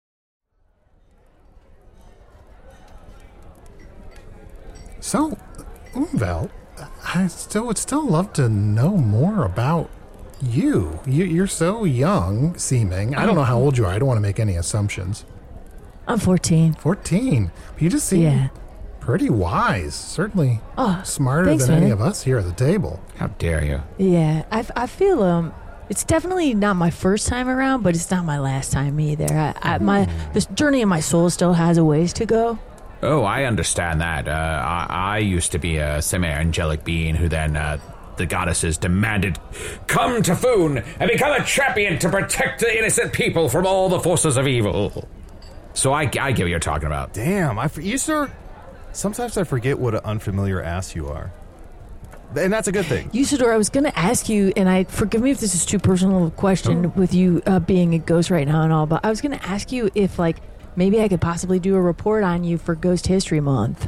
So, Umvel, I would still love to know more about you. You're so young seeming. I don't know how old you are. I don't want to make any assumptions. I'm 14. 14. But you just seem pretty wise. Certainly smarter than any of us here at the table. How dare you? Yeah, I feel it's definitely not my first time around, but it's not my last time either. This journey in my soul still has a ways to go. Oh, I understand that. I used to be a semi-angelic being who then the goddesses demanded, "Come to Foon and become a champion to protect the innocent people from all the forces of evil." So I get what you're talking about. Damn, you, sir. Sometimes I forget what an unfamiliar ass you are. And that's a good thing. Usador, I was going to ask you, and forgive me if this is too personal a question with you being a ghost right now and all, but I was going to ask you if, maybe I could possibly do a report on you for Ghost History Month.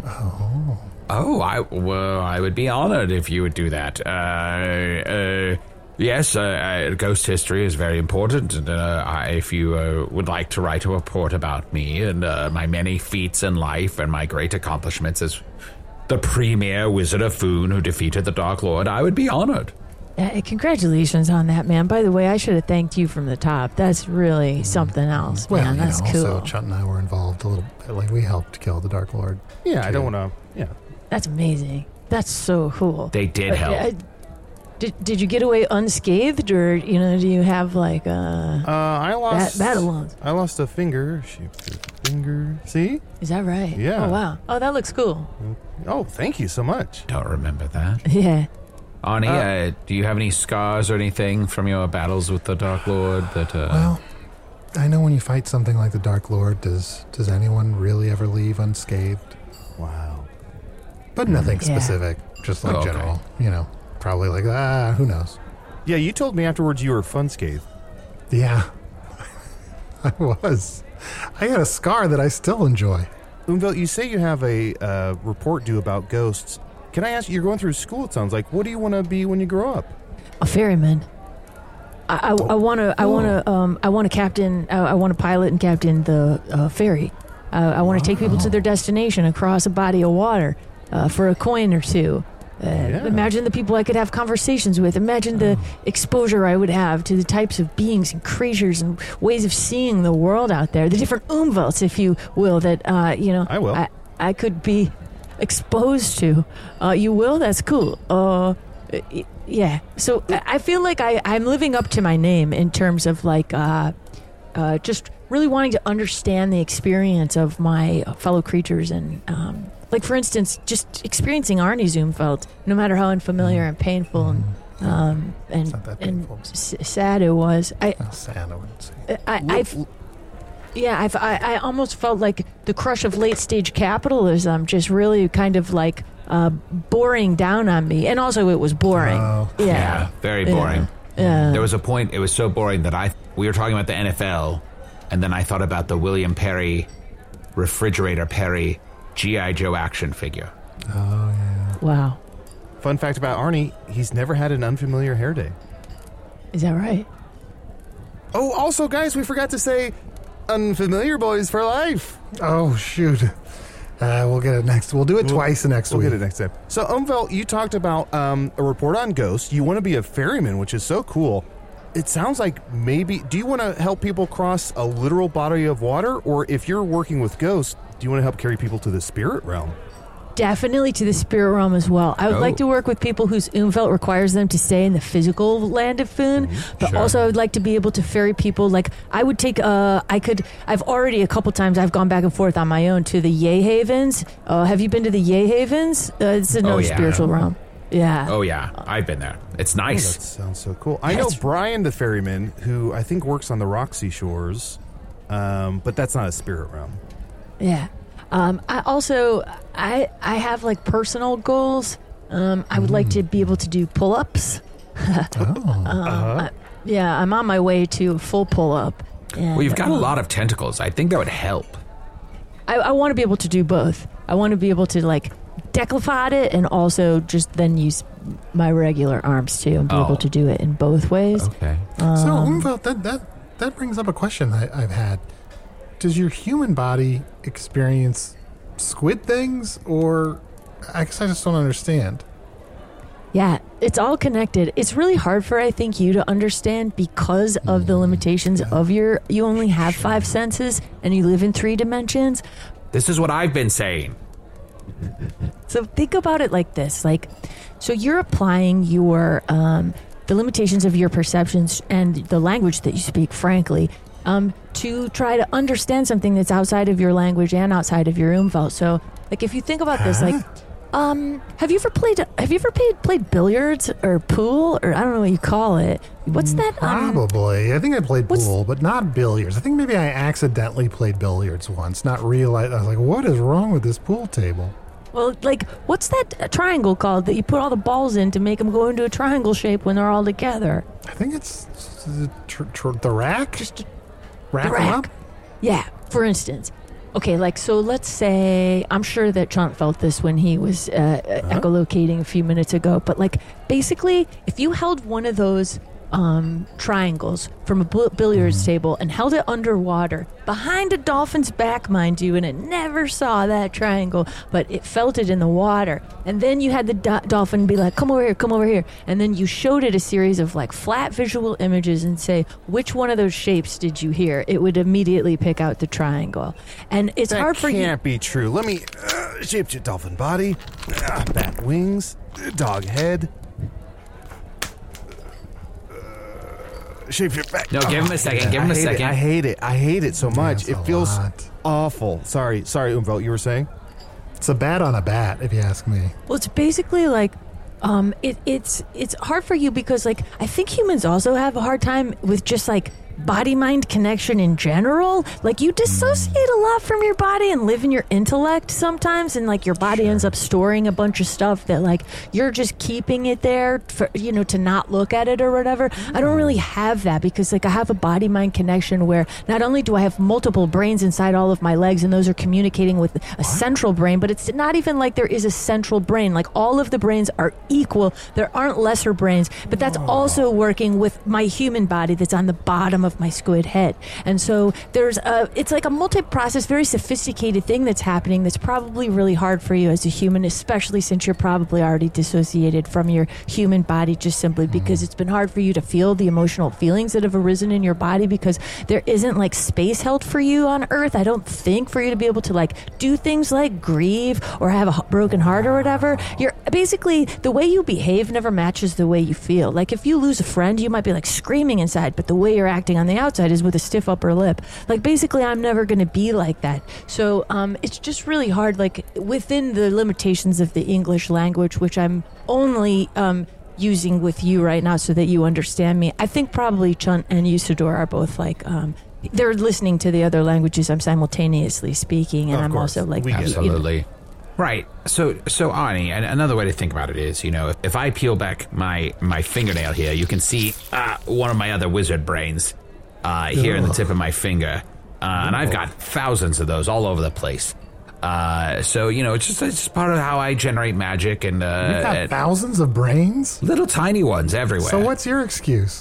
I would be honored if you would do that. Yes, ghost history is very important, and if you would like to write a report about me and my many feats in life and my great accomplishments as the premier wizard of Foon who defeated the Dark Lord, I would be honored. Congratulations on that, man. By the way, I should have thanked you from the top. That's really something else, man. That's cool. Also, Chunt and I were involved a little bit. We helped kill the Dark Lord. Yeah, I don't want to... Yeah. That's amazing. That's so cool. They did help. Did you get away unscathed, or do you have I lost battle wounds? I lost a finger. Finger. See? Is that right? Yeah. Oh wow. Oh, that looks cool. Oh, thank you so much. Don't remember that. Yeah. Arnie, do you have any scars or anything from your battles with the Dark Lord that? Well, I know when you fight something like the Dark Lord, does anyone really ever leave unscathed? Wow. But nothing specific, just general. Probably who knows? Yeah, you told me afterwards you were fun-scathed. Yeah, I was. I had a scar that I still enjoy. Umvel, you say you have a report due about ghosts. Can I ask you, you're going through school, it sounds like. What do you want to be when you grow up? A ferryman. I want to captain. I want to pilot and captain the ferry. I want to take people to their destination across a body of water for a coin or two. Imagine the people I could have conversations with. Imagine the exposure I would have to the types of beings and creatures and ways of seeing the world out there. The different Umvelts, if you will, that I will. I could be exposed to. You will? That's cool. Yeah. So I feel like I'm living up to my name in terms of just really wanting to understand the experience of my fellow creatures and for instance, just experiencing Arnie's Umvelt, no matter how unfamiliar and painful and sad it was. Sad, I wouldn't say. I almost felt like the crush of late stage capitalism just really kind of boring down on me, and also it was boring. Yeah, very boring. Yeah. There was a point; it was so boring that we were talking about the NFL, and then I thought about the William Perry, Refrigerator Perry, G.I. Joe action figure. Oh yeah! Wow. Fun fact about Arnie: he's never had an unfamiliar hair day. Is that right? Oh, also, guys, we forgot to say. Unfamiliar boys for life. Oh, shoot. We'll get it next. We'll do it twice the next week. We'll get it next time. So, Umvel, you talked about a report on ghosts. You want to be a ferryman, which is so cool. It sounds like maybe... Do you want to help people cross a literal body of water? Or if you're working with ghosts, do you want to help carry people to the spirit realm? Definitely to the spirit realm as well. I would like to work with people whose Umvelt requires them to stay in the physical land of Foon, but also I would like to be able to ferry people. I would take, I've already a couple times I've gone back and forth on my own to the Yay Havens. Have you been to the Yay Havens? It's another spiritual realm. Yeah. Oh, yeah. I've been there. It's nice. Oh, that sounds so cool. I know Brian the ferryman, who I think works on the Roxy shores, but that's not a spirit realm. Yeah. I have personal goals I would like to be able to do pull-ups. Yeah, I'm on my way to a full pull-up. Well, you've got a lot of tentacles. I think that would help. I want to be able to do both. I want to be able to, like, declify it and also just then use my regular arms, too, and be able to do it in both ways. Okay. So, Umvelt, that brings up a question I've had. Does your human body experience squid things, or I guess I just don't understand. Yeah, it's all connected. It's really hard for, I think, you to understand because of the limitations of you only have 5 senses and you live in 3 dimensions. This is what I've been saying. So think about it like this. So you're applying your, the limitations of your perceptions and the language that you speak, frankly, to try to understand something that's outside of your language and outside of your Umvelt. So, like, if you think about this, like, have you ever played billiards or pool, or I don't know what you call it? What's that? Probably. I think I played pool, but not billiards. I think maybe I accidentally played billiards once, not realize. I was like, what is wrong with this pool table? Well, like, what's that triangle called that you put all the balls in to make them go into a triangle shape when they're all together? I think it's the rack. Just rack them up? Yeah, for instance. Okay, like, so let's say, I'm sure that Chunt felt this when he was echolocating a few minutes ago, but, like, basically, if you held one of those triangles from a billiards table and held it underwater behind a dolphin's back, mind you, and it never saw that triangle, but it felt it in the water, and then you had the dolphin be like, come over here, and then you showed it a series of, like, flat visual images and say, which one of those shapes did you hear? It would immediately pick out the triangle. And it's hard for you. That can't be true. Let me shape your dolphin body, bat wings, dog head. Shape your back. No, give him a second. Give him a second. I hate it so much. That's it feels lot. awful. Sorry, Umvelt, you were saying? It's a bat on a bat, if you ask me. Well, it's basically like, it's hard for you because, like, I think humans also have a hard time with just, like, body-mind connection in general. Like, you dissociate a lot from your body and live in your intellect sometimes, and, like, your body ends up storing a bunch of stuff that, like, you're just keeping it there for, you know, to not look at it or whatever. I don't really have that because, like, I have a body-mind connection where not only do I have multiple brains inside all of my legs and those are communicating with a central brain, but it's not even like there is a central brain. Like, all of the brains are equal. There aren't lesser brains, but that's also working with my human body that's on the bottom of my squid head. And so it's like a multi-process, very sophisticated thing that's happening that's probably really hard for you as a human, especially since you're probably already dissociated from your human body, just simply because it's been hard for you to feel the emotional feelings that have arisen in your body because there isn't, like, space held for you on Earth, I don't think, for you to be able to, like, do things like grieve or have a broken heart or whatever. You're basically, the way you behave never matches the way you feel. Like, if you lose a friend, you might be, like, screaming inside, but the way you're acting on the outside is with a stiff upper lip. Like, basically, I'm never going to be like that. So it's just really hard, like, within the limitations of the English language, which I'm only using with you right now so that you understand me. I think probably Chunt and Usador are both, like, they're listening to the other languages I'm simultaneously speaking, and I'm also, like, absolutely. Right. So Arnie, and another way to think about it is, you know, if I peel back my fingernail here, you can see one of my other wizard brains here in the tip of my finger. And I've got thousands of those all over the place. So, you know, it's just part of how I generate magic. And you've got thousands of brains? Little tiny ones everywhere. So what's your excuse?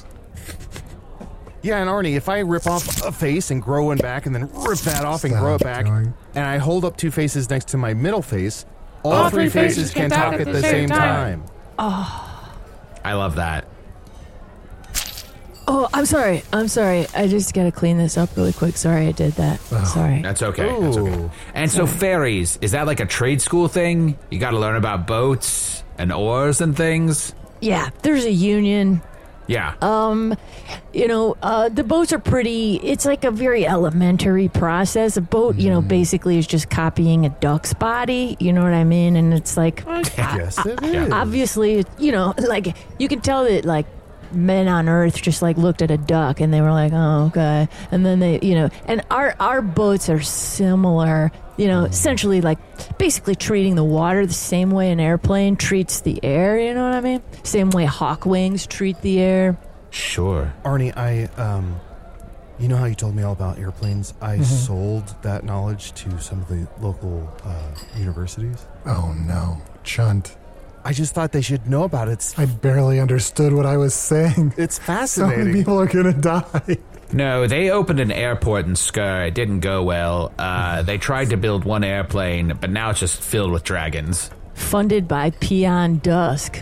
Yeah, and Arnie, if I rip off a face and grow one back and then rip that off and grow it back, and I hold up 2 faces next to my middle face, all 3 faces can talk at the same time. Oh. I love that. Oh, I'm sorry. I just got to clean this up really quick. Sorry I did that. Sorry. That's okay. That's okay. And so fairies, is that like a trade school thing? You got to learn about boats and oars and things? Yeah, there's a union. Yeah. You know, the boats are pretty, it's like a very elementary process. A boat, you know, basically is just copying a duck's body, you know what I mean? And it's like, yes, it is. Obviously, you know, like, you can tell that, like, men on Earth just like looked at a duck and they were like, oh, okay. And then they, and our boats are similar, essentially like basically treating the water the same way an airplane treats the air, you know what I mean? Same way hawk wings treat the air. Sure. Arnie, you know how you told me all about airplanes? I sold that knowledge to some of the local universities. Oh, no. Chunt. I just thought they should know about it. I barely understood what I was saying. It's fascinating. So many people are going to die. No, they opened an airport in Skur. It didn't go well. They tried to build one airplane, but now it's just filled with dragons. Funded by Peon Dusk.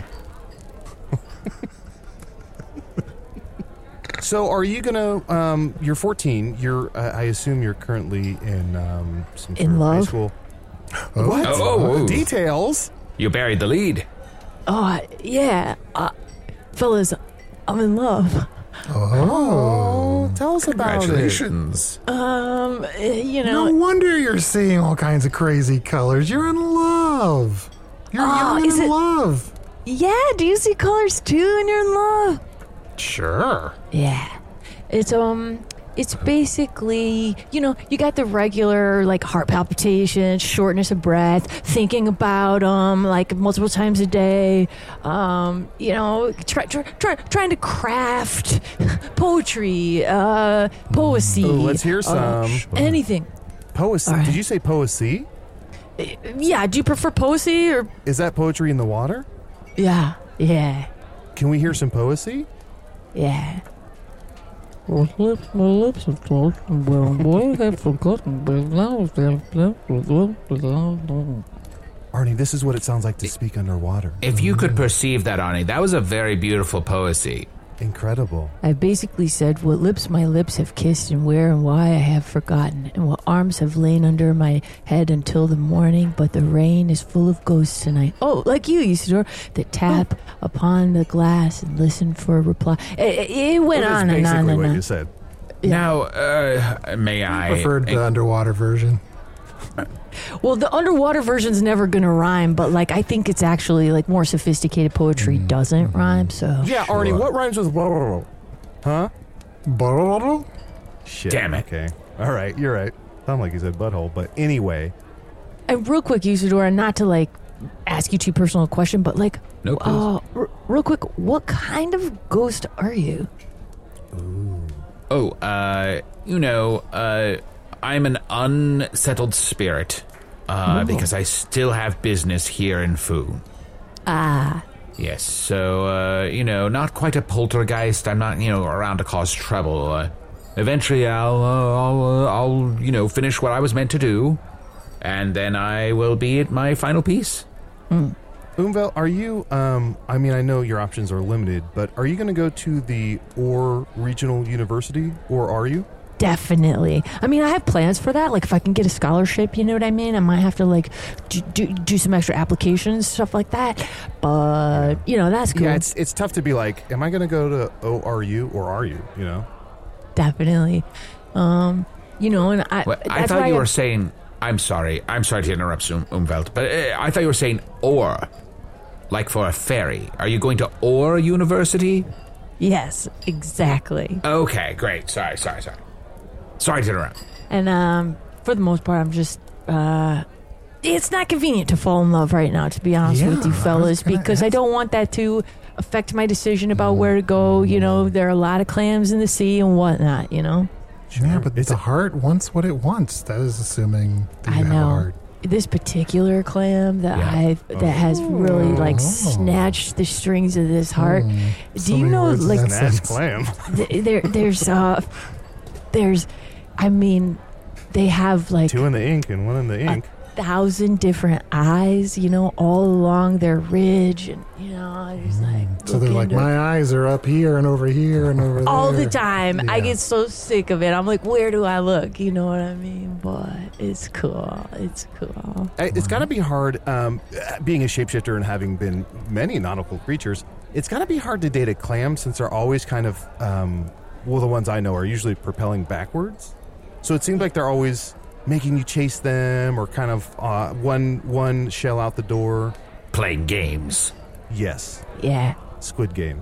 So are you going to, you're 14, I assume you're currently in some sort of love? high school. Oh. What? Oh. Details? You buried the lead. Oh, yeah. Fellas, I'm in love. Oh, tell us about Congratulations. No wonder you're seeing all kinds of crazy colors. You're in love. You're in love. Yeah, do you see colors too when you're in love? Sure. Yeah. It's basically, you got the regular, like, heart palpitations, shortness of breath, thinking about like, multiple times a day, trying to craft poetry, poesy. Oh, let's hear some. Anything. Poesy. Right. Did you say poesy? Yeah, do you prefer poesy, or? Is that poetry in the water? Yeah. Can we hear some poesy? Yeah. My lips are closed, and boy, I've forgotten, but now Arnie, this is what it sounds like to speak underwater. If you could perceive that, Arnie, that was a very beautiful poesy. Incredible. I basically said what lips my lips have kissed and where and why I have forgotten, and what arms have lain under my head until the morning, but the rain is full of ghosts tonight. Oh, like you, Usador, that tap upon the glass and listen for a reply. It went on and on and on. Basically what you said. Now, may I... preferred the underwater version. Well, the underwater version's never going to rhyme, but, like, I think it's actually, like, more sophisticated poetry doesn't rhyme, so... Yeah, Arnie, what rhymes with blah, blah, blah? Huh? Shit. Damn it. Okay. All right, you're right. Sound like you said butthole, but anyway. And real quick, Usador, not to, like, ask you too personal a question, but, like... No, real quick, what kind of ghost are you? Oh, I'm an unsettled spirit, because I still have business here in Fu. Ah. Yes, so, not quite a poltergeist. I'm not, around to cause trouble. Eventually I'll finish what I was meant to do, and then I will be at my final piece. Umvel, are you, I know your options are limited, but are you going to go to the Orr Regional University, or are you? Definitely. I have plans for that. Like, if I can get a scholarship, you know what I mean? I might have to, like, do some extra applications, stuff like that. But, that's cool. Yeah, it's tough to be like, am I going to go to ORU or are you, Definitely. And I thought you were saying... I'm sorry to interrupt, Umvelt, but I thought you were saying or, like for a ferry. Are you going to Orr University? Yes, exactly. Okay, great. Sorry to interrupt. And for the most part, I'm just it's not convenient to fall in love right now, to be honest with you fellas, because I don't want that to affect my decision about where to go. There are a lot of clams in the sea and whatnot, Yeah, but the heart wants what it wants. That is assuming that you have a heart. This particular clam that has really snatched the strings of this heart. Do you know, like, snatched clam? They have like 2 in the ink and 1 in the ink. 1,000 different eyes, all along their ridge, and just like. So they're like, my eyes are up here and over here and over there. All the time. Yeah. I get so sick of it. I'm like, where do I look? You know what I mean? But it's cool. It's cool. It's got to be hard, being a shapeshifter and having been many nautical creatures, it's got to be hard to date a clam since they're always kind of, the ones I know are usually propelling backwards. So it seems like they're always making you chase them or kind of one shell out the door. Playing games. Yes. Yeah. Squid Games.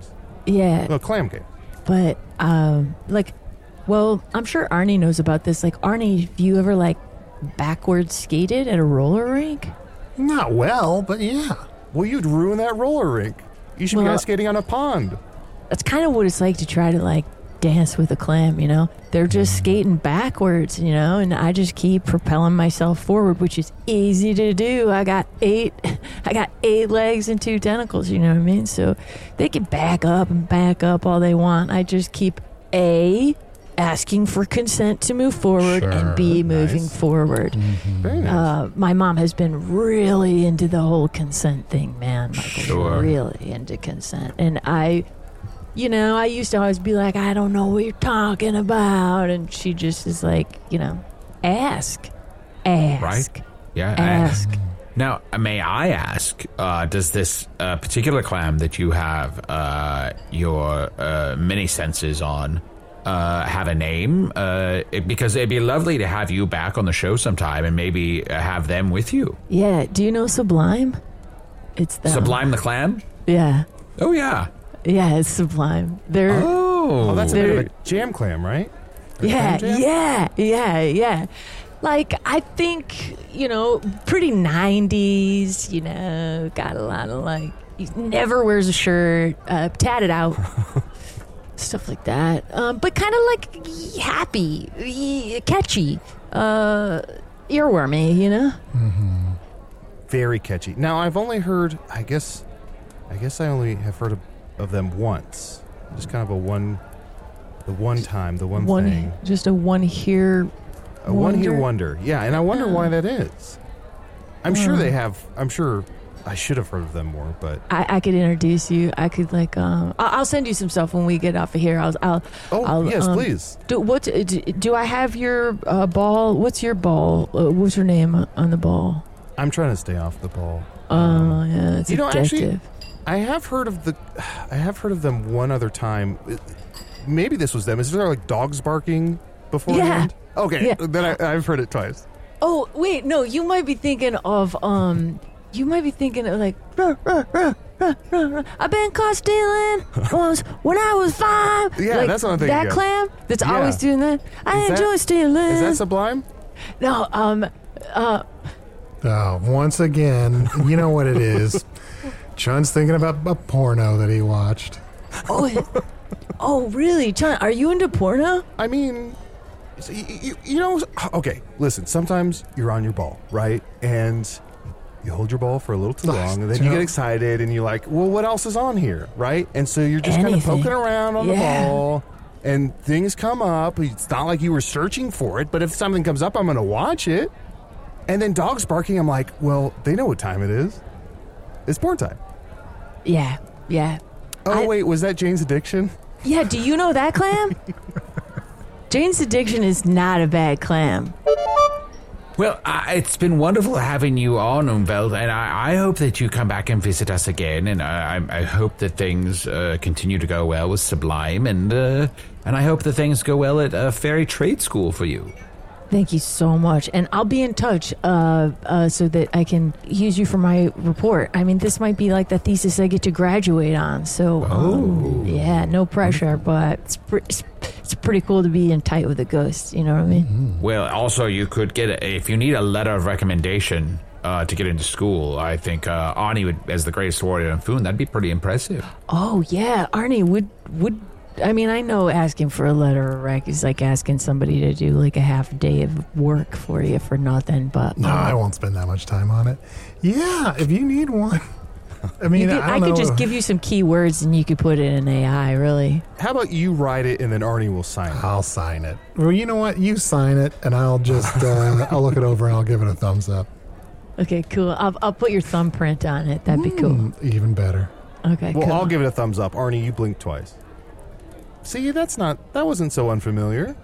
Yeah. No, clam game. But, well, I'm sure Arnie knows about this. Like, Arnie, have you ever, backwards skated at a roller rink? Not well, but yeah. Well, you'd ruin that roller rink. You should be ice skating on a pond. That's kind of what it's like to try to, dance with a clam, you know? They're just skating backwards, you know? And I just keep propelling myself forward, which is easy to do. I got eight legs and 2 tentacles, you know what I mean? So they can back up all they want. I just keep asking for consent to move forward, and B, moving forward. Very nice. My mom has been really into the whole consent thing, man. Michael's really into consent. And I used to always be like, I don't know what you're talking about. And she just is like, ask. Right? Yeah. Ask. Now, may I ask, does this particular clam that you have your mini senses on have a name? Because it'd be lovely to have you back on the show sometime and maybe have them with you. Yeah. Do you know Sublime? It's them. Sublime the clam? Yeah. Oh, yeah. Yeah, it's Sublime. They're that's a bit of a jam clam, right? Yeah. I think, pretty 90s, got a lot of he never wears a shirt, tatted out, stuff like that. But kind of happy, catchy, earwormy, Mm-hmm. Very catchy. Now, I've only heard, I guess I only have heard of them once. Just kind of the one thing. Just a one-hear A one-hit wonder. Yeah, and I wonder why that is. I'm sure they have. I'm sure I should have heard of them more, but I could introduce you. I could I'll send you some stuff when we get off of here. Yes, please. Do I have your ball? What's your ball? What's your name on the ball? I'm trying to stay off the ball. Oh yeah, it's addictive. Actually, I have heard of them one other time. Maybe this was them. Is there dogs barking beforehand? Yeah. Okay, yeah. Then I've heard it twice. Oh wait, no, you might be thinking of ruh, ruh, ruh, ruh, ruh. I've been caught stealing once when I was 5. Yeah, that's what I'm thinking. That of. clam that's always doing that. I enjoy stealing. Is that Sublime? No, once again, you know what it is. Chun's thinking about a porno that he watched. Oh, really? Chun, are you into porno? I mean, okay, listen, sometimes you're on your ball, right? And you hold your ball for a little too long, and then you get excited, and you're like, well, what else is on here, right? And so you're just kind of poking around on the ball, and things come up. It's not like you were searching for it, but if something comes up, I'm going to watch it. And then dogs barking, I'm like, well, they know what time it is. It's porn time. Yeah. Oh, wait, was that Jane's Addiction? Yeah, do you know that clam? Jane's Addiction is not a bad clam. Well, it's been wonderful having you on, Umveld, and I hope that you come back and visit us again, and I hope that things continue to go well with Sublime, and I hope that things go well at Fairy Trade School for you. Thank you so much, and I'll be in touch so that I can use you for my report. I mean, this might be like the thesis I get to graduate on, so yeah, no pressure, but it's pretty cool to be in tight with a ghost, you know what I mean? Mm-hmm. Well, also, you could get, if you need a letter of recommendation to get into school, I think Arnie would, as the greatest warrior in Foon, that'd be pretty impressive. Oh, yeah, Arnie would I mean, I know asking for a letter of rec is like asking somebody to do like a half day of work for you for nothing, but... No, I won't spend that much time on it. Yeah, if you need one. I mean, I could just give you some keywords and you could put it in AI, really. How about you write it and then Arnie will sign it? I'll sign it. Well, you know what? You sign it and I'll just, I'll look it over and I'll give it a thumbs up. Okay, cool. I'll put your thumbprint on it. That'd be cool. Even better. Okay, well, cool. I'll give it a thumbs up. Arnie, you blink twice. See, that wasn't so unfamiliar.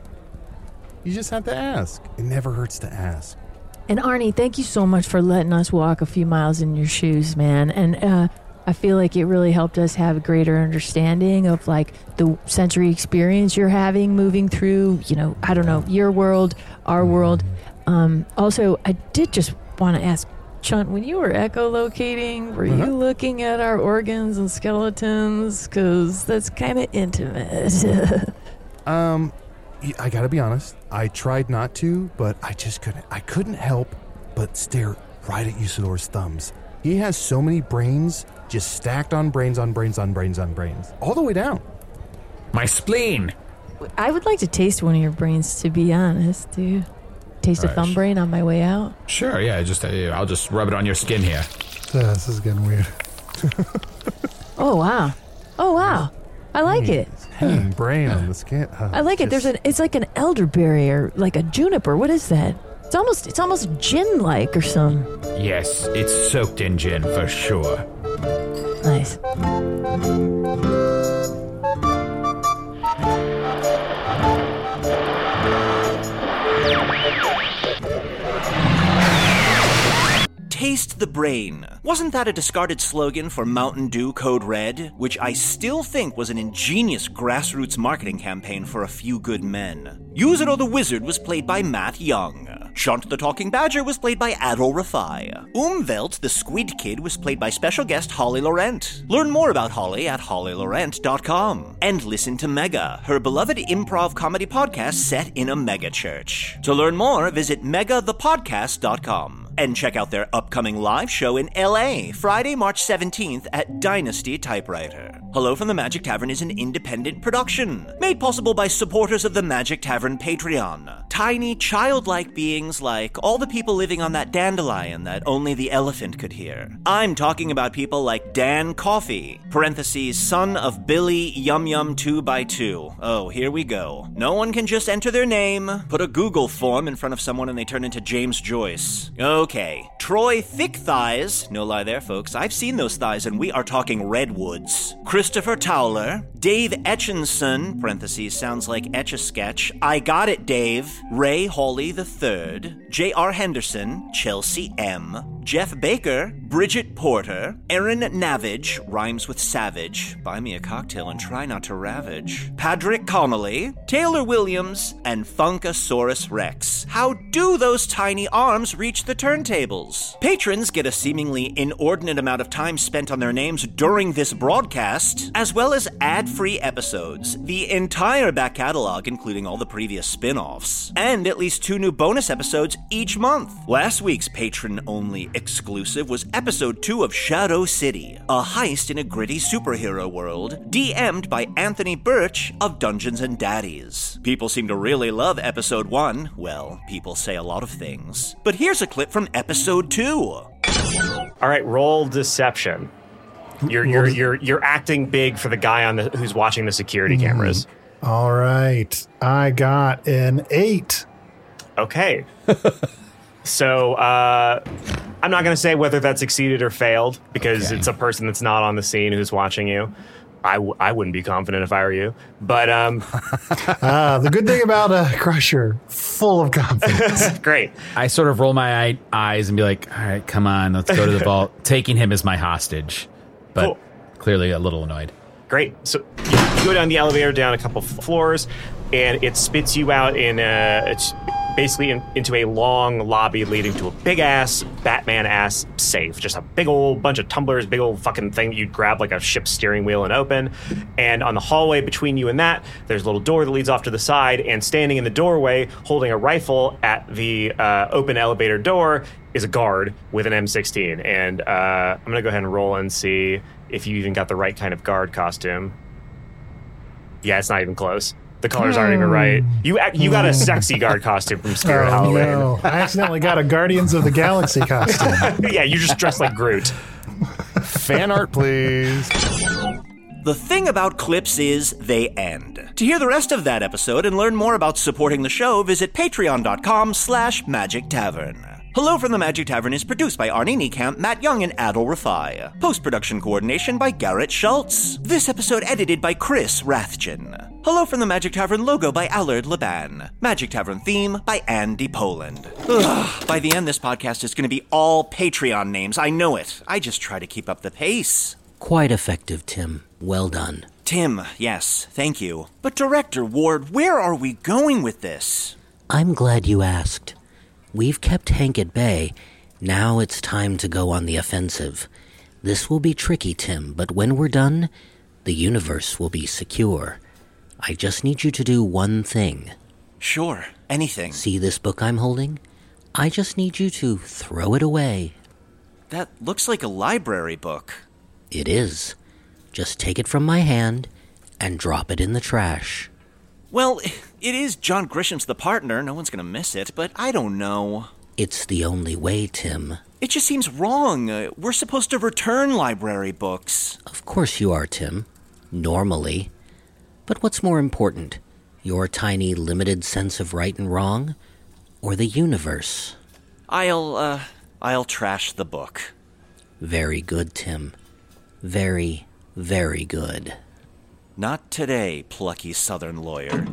You just had to ask. It never hurts to ask. And Arnie, thank you so much for letting us walk a few miles in your shoes, man. And I feel like it really helped us have a greater understanding of like the sensory experience you're having moving through, I don't know, your world, our world. Also, I did just want to ask, Chunt, when you were echolocating, were you looking at our organs and skeletons? Because that's kind of intimate. I gotta be honest. I tried not to, but I just couldn't. I couldn't help but stare right at Usador's thumbs. He has so many brains, just stacked on brains on brains on brains on brains, all the way down. My spleen! I would like to taste one of your brains, to be honest, dude. Taste a thumb brain on my way out? Sure, yeah. I'll just rub it on your skin here. This is getting weird. Oh, wow. I like it. Hanging brain on the skin. I like it. It's like an elderberry or like a juniper. What is that? It's almost gin-like or something. Yes, it's soaked in gin for sure. Nice. Taste the brain. Wasn't that a discarded slogan for Mountain Dew Code Red? Which I still think was an ingenious grassroots marketing campaign for a few good men. Usador the Wizard was played by Matt Young. Shunt the Talking Badger was played by Adol Rafai. Umwelt the Squid Kid was played by special guest Holly Laurent. Learn more about Holly at hollylaurent.com. And listen to Mega, her beloved improv comedy podcast set in a mega church. To learn more, visit megathepodcast.com. And check out their upcoming live show in LA, Friday, March 17th at Dynasty Typewriter. Hello from the Magic Tavern is an independent production, made possible by supporters of the Magic Tavern Patreon. Tiny, childlike beings like all the people living on that dandelion that only the elephant could hear. I'm talking about people like Dan Coffey, parentheses, son of Billy Yum Yum 2x2. Oh, here we go. No one can just enter their name, put a Google form in front of someone and they turn into James Joyce. Okay. Troy Thick Thighs, no lie there, folks. I've seen those thighs and we are talking redwoods. Christopher Towler, Dave Etchinson, parentheses, sounds like Etch-a-Sketch. I got it, Dave. Ray Hawley III, J.R. Henderson, Chelsea M., Jeff Baker, Bridget Porter, Aaron Navage, rhymes with savage, buy me a cocktail and try not to ravage, Patrick Connolly, Taylor Williams, and Funkasaurus Rex. How do those tiny arms reach the turntables? Patrons get a seemingly inordinate amount of time spent on their names during this broadcast, as well as ad-free episodes, the entire back catalog including all the previous spin-offs, and at least 2 new bonus episodes each month. Last week's patron-only exclusive was episode 2 of Shadow City, a heist in a gritty superhero world, DM'd by Anthony Birch of Dungeons and Daddies. People seem to really love episode 1. Well, people say a lot of things. But here's a clip from episode 2. All right, roll deception. You're acting big for the guy who's watching the security cameras. All right, I got an 8. Okay. So, I'm not going to say whether that succeeded or failed, because it's a person that's not on the scene who's watching you. I wouldn't be confident if I were you. But, the good thing about a Crusher, full of confidence. Great. I sort of roll my eyes and be like, all right, come on, let's go to the vault. Taking him as my hostage. But clearly a little annoyed. Great. So you go down the elevator, down a couple floors, and it spits you out it's basically into a long lobby leading to a big-ass, Batman-ass safe. Just a big old bunch of tumblers, big old fucking thing that you'd grab like a ship's steering wheel and open. And on the hallway between you and that, there's a little door that leads off to the side, and standing in the doorway, holding a rifle at the open elevator door, is a guard with an M16. And I'm going to go ahead and roll and see if you even got the right kind of guard costume. Yeah, it's not even close. The colors aren't even right. You got a sexy guard costume from Spirit Halloween. No, I accidentally got a Guardians of the Galaxy costume. Yeah, you just dressed like Groot. Fan art, please. The thing about clips is they end. To hear the rest of that episode and learn more about supporting the show, visit patreon.com/Magic Tavern. Hello from the Magic Tavern is produced by Arnie Niekamp, Matt Young, and Adol Rafai. Post-production coordination by Garrett Schultz. This episode edited by Chris Rathjen. Hello from the Magic Tavern logo by Allard Laban. Magic Tavern theme by Andy Poland. Ugh, by the end, this podcast is going to be all Patreon names. I know it. I just try to keep up the pace. Quite effective, Tim. Well done. Tim, yes, thank you. But Director Ward, where are we going with this? I'm glad you asked. We've kept Hank at bay Now it's time to go on the offensive. This will be tricky, Tim, but when we're done, the universe will be secure. I just need you to do one thing. Sure, anything. See this book I'm holding? I just need you to throw it away. That looks like a library book. It is. Just take it from my hand and drop it in the trash. Well, it is John Grisham's The Partner. No one's going to miss it, but I don't know. It's the only way, Tim. It just seems wrong. We're supposed to return library books. Of course you are, Tim. Normally. But what's more important? Your tiny, limited sense of right and wrong? Or the universe? I'll trash the book. Very good, Tim. Very, very good. Not today, plucky Southern lawyer.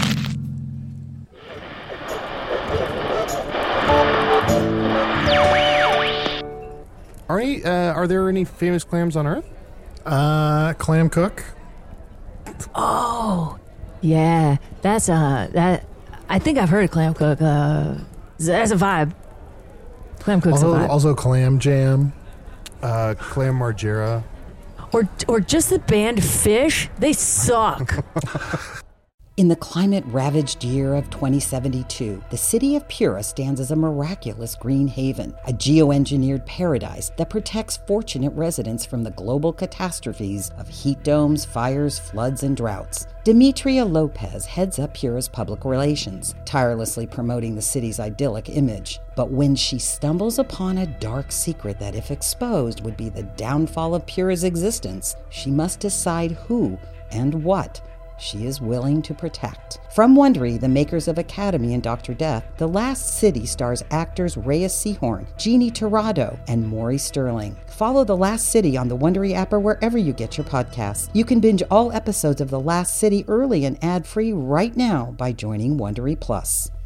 Arnie, are there any famous clams on Earth? Clam Cook. Oh, yeah. That's that. I think I've heard of Clam Cook. That's a vibe. Clam Cook's a vibe. Also Clam Jam. Clam Margera. Or just the band Fish. They suck. In the climate-ravaged year of 2072, the city of Pura stands as a miraculous green haven, a geoengineered paradise that protects fortunate residents from the global catastrophes of heat domes, fires, floods, and droughts. Demetria Lopez heads up Pura's public relations, tirelessly promoting the city's idyllic image. But when she stumbles upon a dark secret that, if exposed, would be the downfall of Pura's existence, she must decide who and what she is willing to protect. From Wondery, the makers of Academy and Dr. Death, The Last City stars actors Reyes Sehorn, Jeannie Torrado, and Maury Sterling. Follow The Last City on the Wondery app or wherever you get your podcasts. You can binge all episodes of The Last City early and ad-free right now by joining Wondery Plus.